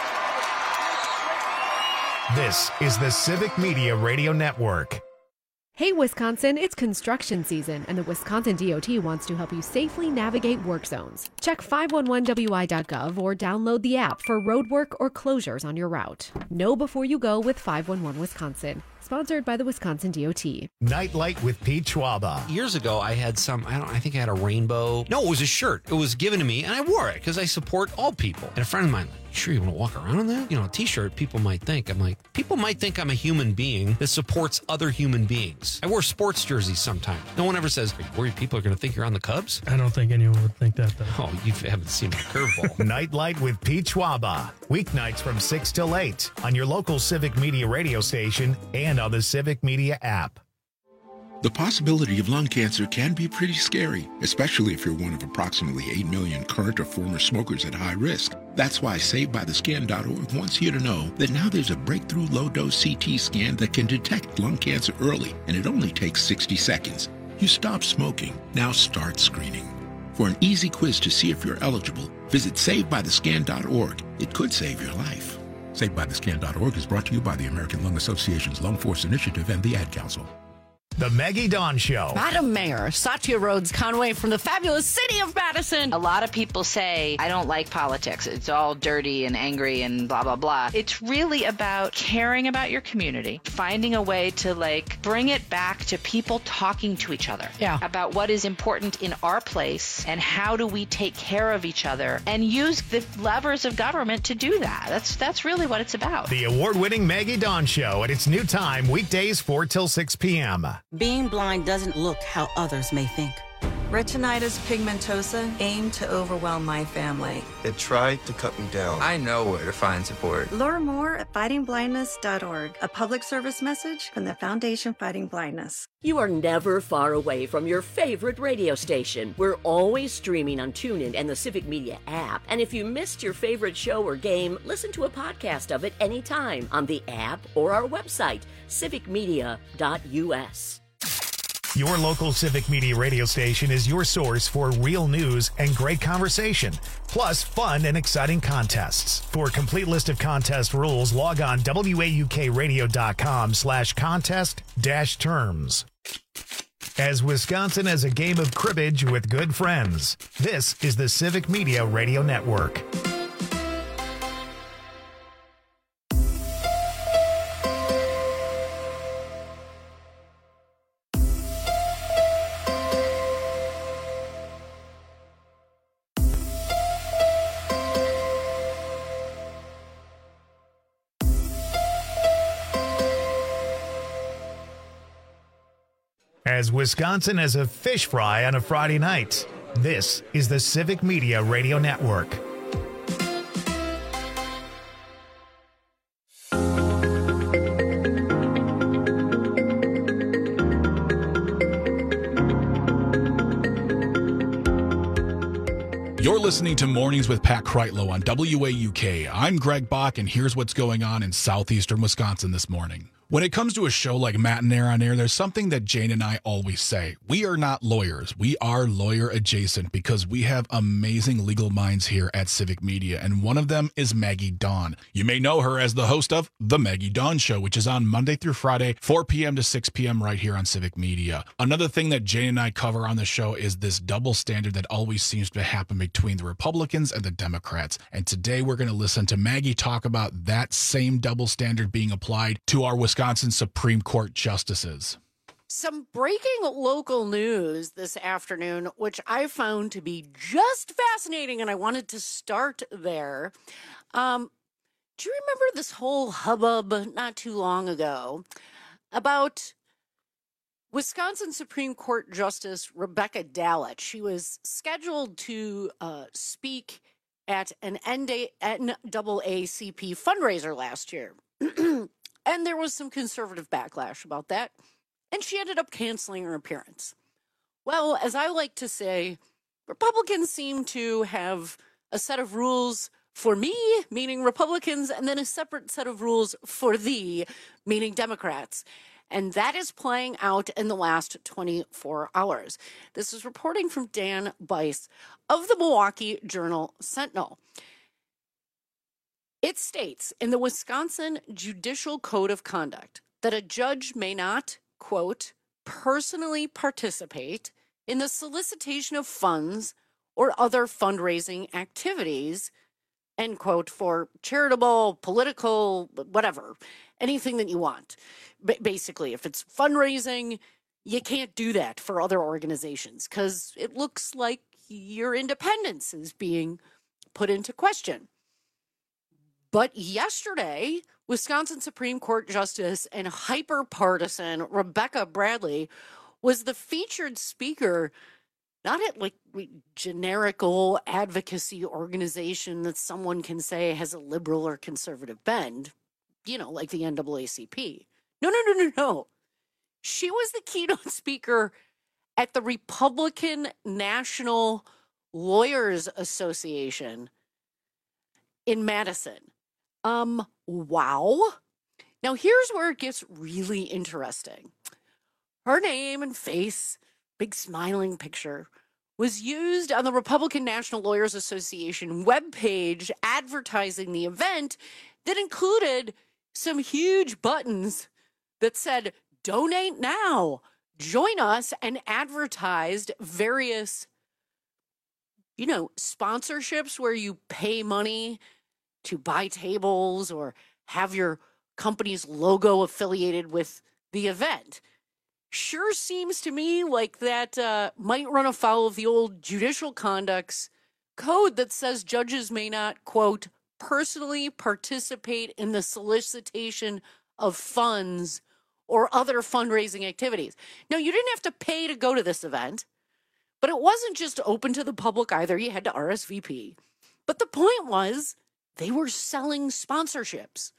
This is the Civic Media Radio Network.
Hey, Wisconsin, it's construction season, and the Wisconsin DOT wants to help you safely navigate work zones. Check 511wi.gov or download the app for road work or closures on your route. Know before you go with 511 Wisconsin. Sponsored by the Wisconsin DOT.
Nightlight with Pete Schwaba.
Years ago, I had I think I had a rainbow. No, it was a shirt. It was given to me, and I wore it because I support all people. And a friend of mine, sure you want to walk around in that? A t-shirt, people might think. I'm like, people might think I'm a human being that supports other human beings. I wear sports jerseys sometimes. No one ever says, worried people are going to think you're on the Cubs?
I don't think anyone would think that, though.
Oh, you haven't seen my curveball.
Nightlight with Pete Schwaba. Weeknights from 6 till 8 on your local Civic Media radio station and on the Civic Media app.
The possibility of lung cancer can be pretty scary, especially if you're one of approximately 8 million current or former smokers at high risk. That's why SaveByTheScan.org wants you to know that now there's a breakthrough low-dose CT scan that can detect lung cancer early, and it only takes 60 seconds. You stop smoking, now start screening. For an easy quiz to see if you're eligible, visit SaveByTheScan.org. It could save your life. SaveByTheScan.org is brought to you by the American Lung Association's Lung Force Initiative and the Ad Council.
The Maggie Dawn Show.
Madam Mayor, Satya Rhodes Conway from the fabulous city of Madison.
A lot of people say, I don't like politics. It's all dirty and angry and blah, blah, blah. It's really about caring about your community, finding a way to bring it back to people talking to each other about what is important in our place and how do we take care of each other and use the levers of government to do that. That's really what it's about.
The award-winning Maggie Dawn Show at its new time, weekdays 4 till 6 p.m.
Being blind doesn't look how others may think.
Retinitis pigmentosa aimed to overwhelm my family.
It tried to cut me down. I know where to find support.
Learn more at fightingblindness.org, a public service message from the Foundation Fighting Blindness.
You are never far away from your favorite radio station. We're always streaming on TuneIn and the Civic Media app. And if you missed your favorite show or game, listen to a podcast of it anytime on the app or our website, civicmedia.us.
Your local Civic Media radio station is your source for real news and great conversation, plus fun and exciting contests. For a complete list of contest rules, log on waukradio.com/contest-terms. As Wisconsin as a game of cribbage with good friends, this is the Civic Media Radio Network. As Wisconsin as a fish fry on a Friday night, this is the Civic Media Radio Network.
You're listening to Mornings with Pat Kreitlow on WAUK. I'm Greg Bach, and here's what's going on in southeastern Wisconsin this morning. When it comes to a show like Matt and Air on Air, there's something that Jane and I always say. We are not lawyers. We are lawyer adjacent because we have amazing legal minds here at Civic Media, and one of them is Maggie Dawn. You may know her as the host of The Maggie Dawn Show, which is on Monday through Friday, 4 p.m. to 6 p.m. right here on Civic Media. Another thing that Jane and I cover on the show is this double standard that always seems to happen between the Republicans and the Democrats. And today we're going to listen to Maggie talk about that same double standard being applied to our Wisconsin Supreme Court justices.
Some breaking local news this afternoon, which I found to be just fascinating, and I wanted to start there. Do you remember this whole hubbub not too long ago about Wisconsin Supreme Court Justice Rebecca Dallett? She was scheduled to speak at an NAACP fundraiser last year. And there was some conservative backlash about that, and she ended up canceling her appearance. Well, as I like to say, Republicans seem to have a set of rules for me, meaning Republicans, and then a separate set of rules for thee, meaning Democrats. And that is playing out in the last 24 hours. This is reporting from Dan Bice of the Milwaukee Journal-Sentinel. It states in the Wisconsin Judicial Code of Conduct that a judge may not, quote, personally participate in the solicitation of funds or other fundraising activities, end quote, for charitable, political, whatever, anything that you want. Basically, if it's fundraising, you can't do that for other organizations because it looks like your independence is being put into question. But yesterday, Wisconsin Supreme Court Justice and hyper-partisan Rebecca Bradley was the featured speaker, not at like generical advocacy organization that someone can say has a liberal or conservative bend, like the NAACP. No. She was the keynote speaker at the Republican National Lawyers Association in Madison. Wow. Now here's where it gets really interesting. Her name and face, big smiling picture, was used on the Republican National Lawyers Association webpage advertising the event that included some huge buttons that said, "Donate now, join us," and advertised various, sponsorships where you pay money to buy tables or have your company's logo affiliated with the event. Sure seems to me like that might run afoul of the old judicial conduct's code that says judges may not, quote, personally participate in the solicitation of funds or other fundraising activities. Now, you didn't have to pay to go to this event, but it wasn't just open to the public either. You had to RSVP. But the point was, they were selling sponsorships.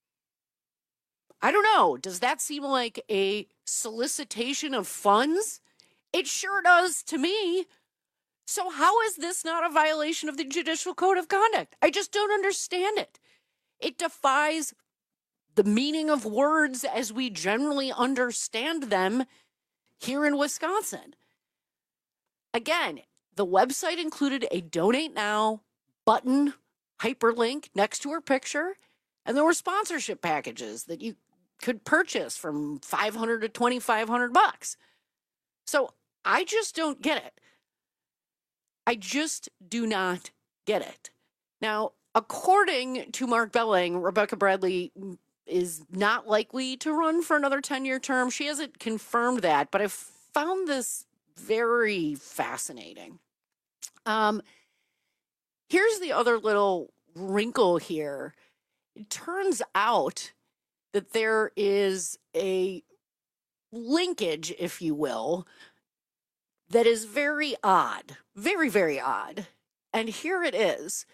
I don't know. Does that seem like a solicitation of funds? It sure does to me. So how is this not a violation of the Judicial Code of Conduct? I just don't understand it. It defies the meaning of words as we generally understand them here in Wisconsin. Again, the website included a donate now button hyperlink next to her picture, and there were sponsorship packages that you could purchase from $500 to $2,500. So I just don't get it. I just do not get it. Now, according to Mark Belling, Rebecca Bradley is not likely to run for another 10-year term. She hasn't confirmed that, but I found this very fascinating. Here's the other little wrinkle here. It turns out that there is a linkage, if you will, that is very odd, very, very odd. And here it is.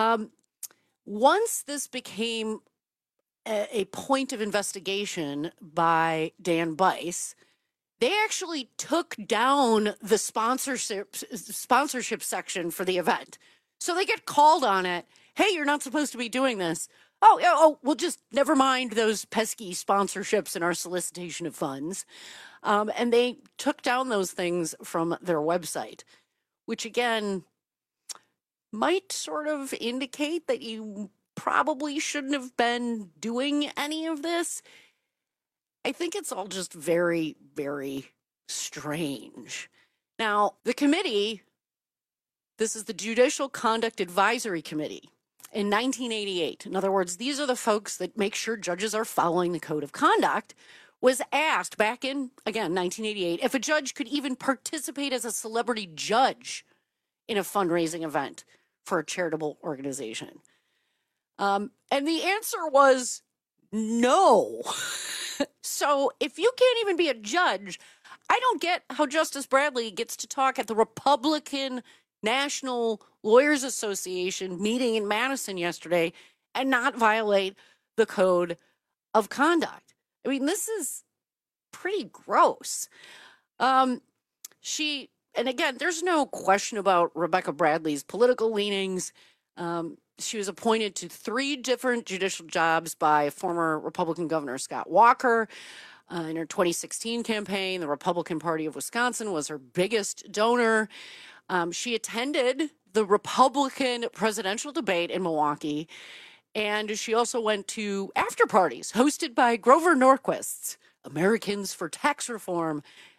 Once this became a point of investigation by Dan Bice, they actually took down the sponsorship section for the event. So they get called on it. Hey, you're not supposed to be doing this. Oh, we'll just never mind those pesky sponsorships and our solicitation of funds. And they took down those things from their website, which again might sort of indicate that you probably shouldn't have been doing any of this. I think it's all just very, very strange. Now, the committee, this is the Judicial Conduct Advisory Committee in 1988. In other words, these are the folks that make sure judges are following the Code of Conduct, was asked back in, again, 1988, if a judge could even participate as a celebrity judge in a fundraising event for a charitable organization. And the answer was no. So if you can't even be a judge, I don't get how Justice Bradley gets to talk at the Republican National Lawyers Association meeting in Madison yesterday and not violate the Code of Conduct. I mean, this is pretty gross. And again, there's no question about Rebecca Bradley's political leanings. She was appointed to 3 different judicial jobs by former Republican Governor Scott Walker. In her 2016 campaign, the Republican Party of Wisconsin was her biggest donor. She attended the Republican presidential debate in Milwaukee, and she also went to after parties hosted by Grover Norquist's Americans for Tax Reform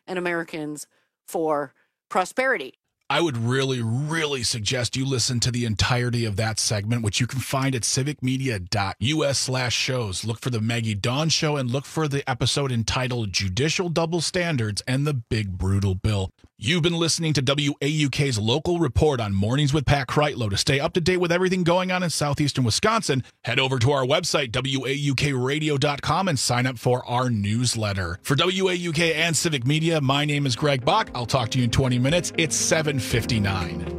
and Americans for prosperity.
I would really, really suggest you listen to the entirety of that segment, which you can find at civicmedia.us/shows. Look for the Maggie Dawn Show and look for the episode entitled Judicial Double Standards and the Big Brutal Bill. You've been listening to WAUK's local report on Mornings with Pat Kreitlow. To stay up to date with everything going on in southeastern Wisconsin, head over to our website, WAUKradio.com, and sign up for our newsletter. For WAUK and Civic Media, my name is Greg Bach. I'll talk to you in 20 minutes. It's 7:59.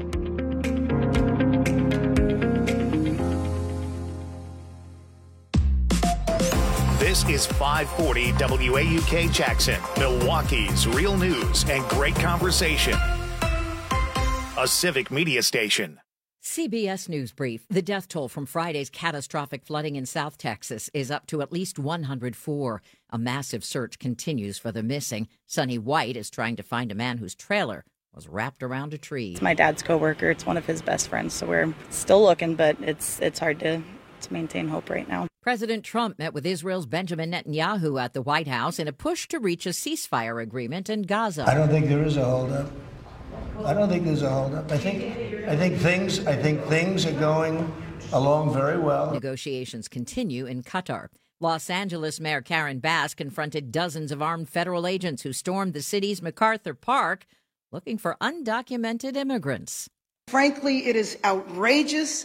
This is 540 WAUK Jackson, Milwaukee's real news and great conversation. A Civic Media station.
CBS News Brief. The death toll from Friday's catastrophic flooding in South Texas is up to at least 104. A massive search continues for the missing. Sonny White is trying to find a man whose trailer was wrapped around a tree.
It's my dad's coworker. It's one of his best friends. So we're still looking, but it's hard to maintain hope right now.
President Trump met with Israel's Benjamin Netanyahu at the White House in a push to reach a ceasefire agreement in Gaza.
I don't think there is a holdup. I don't think there's a holdup. I think things are going along very well.
Negotiations continue in Qatar. Los Angeles Mayor Karen Bass confronted dozens of armed federal agents who stormed the city's MacArthur Park looking for undocumented immigrants.
Frankly, it is outrageous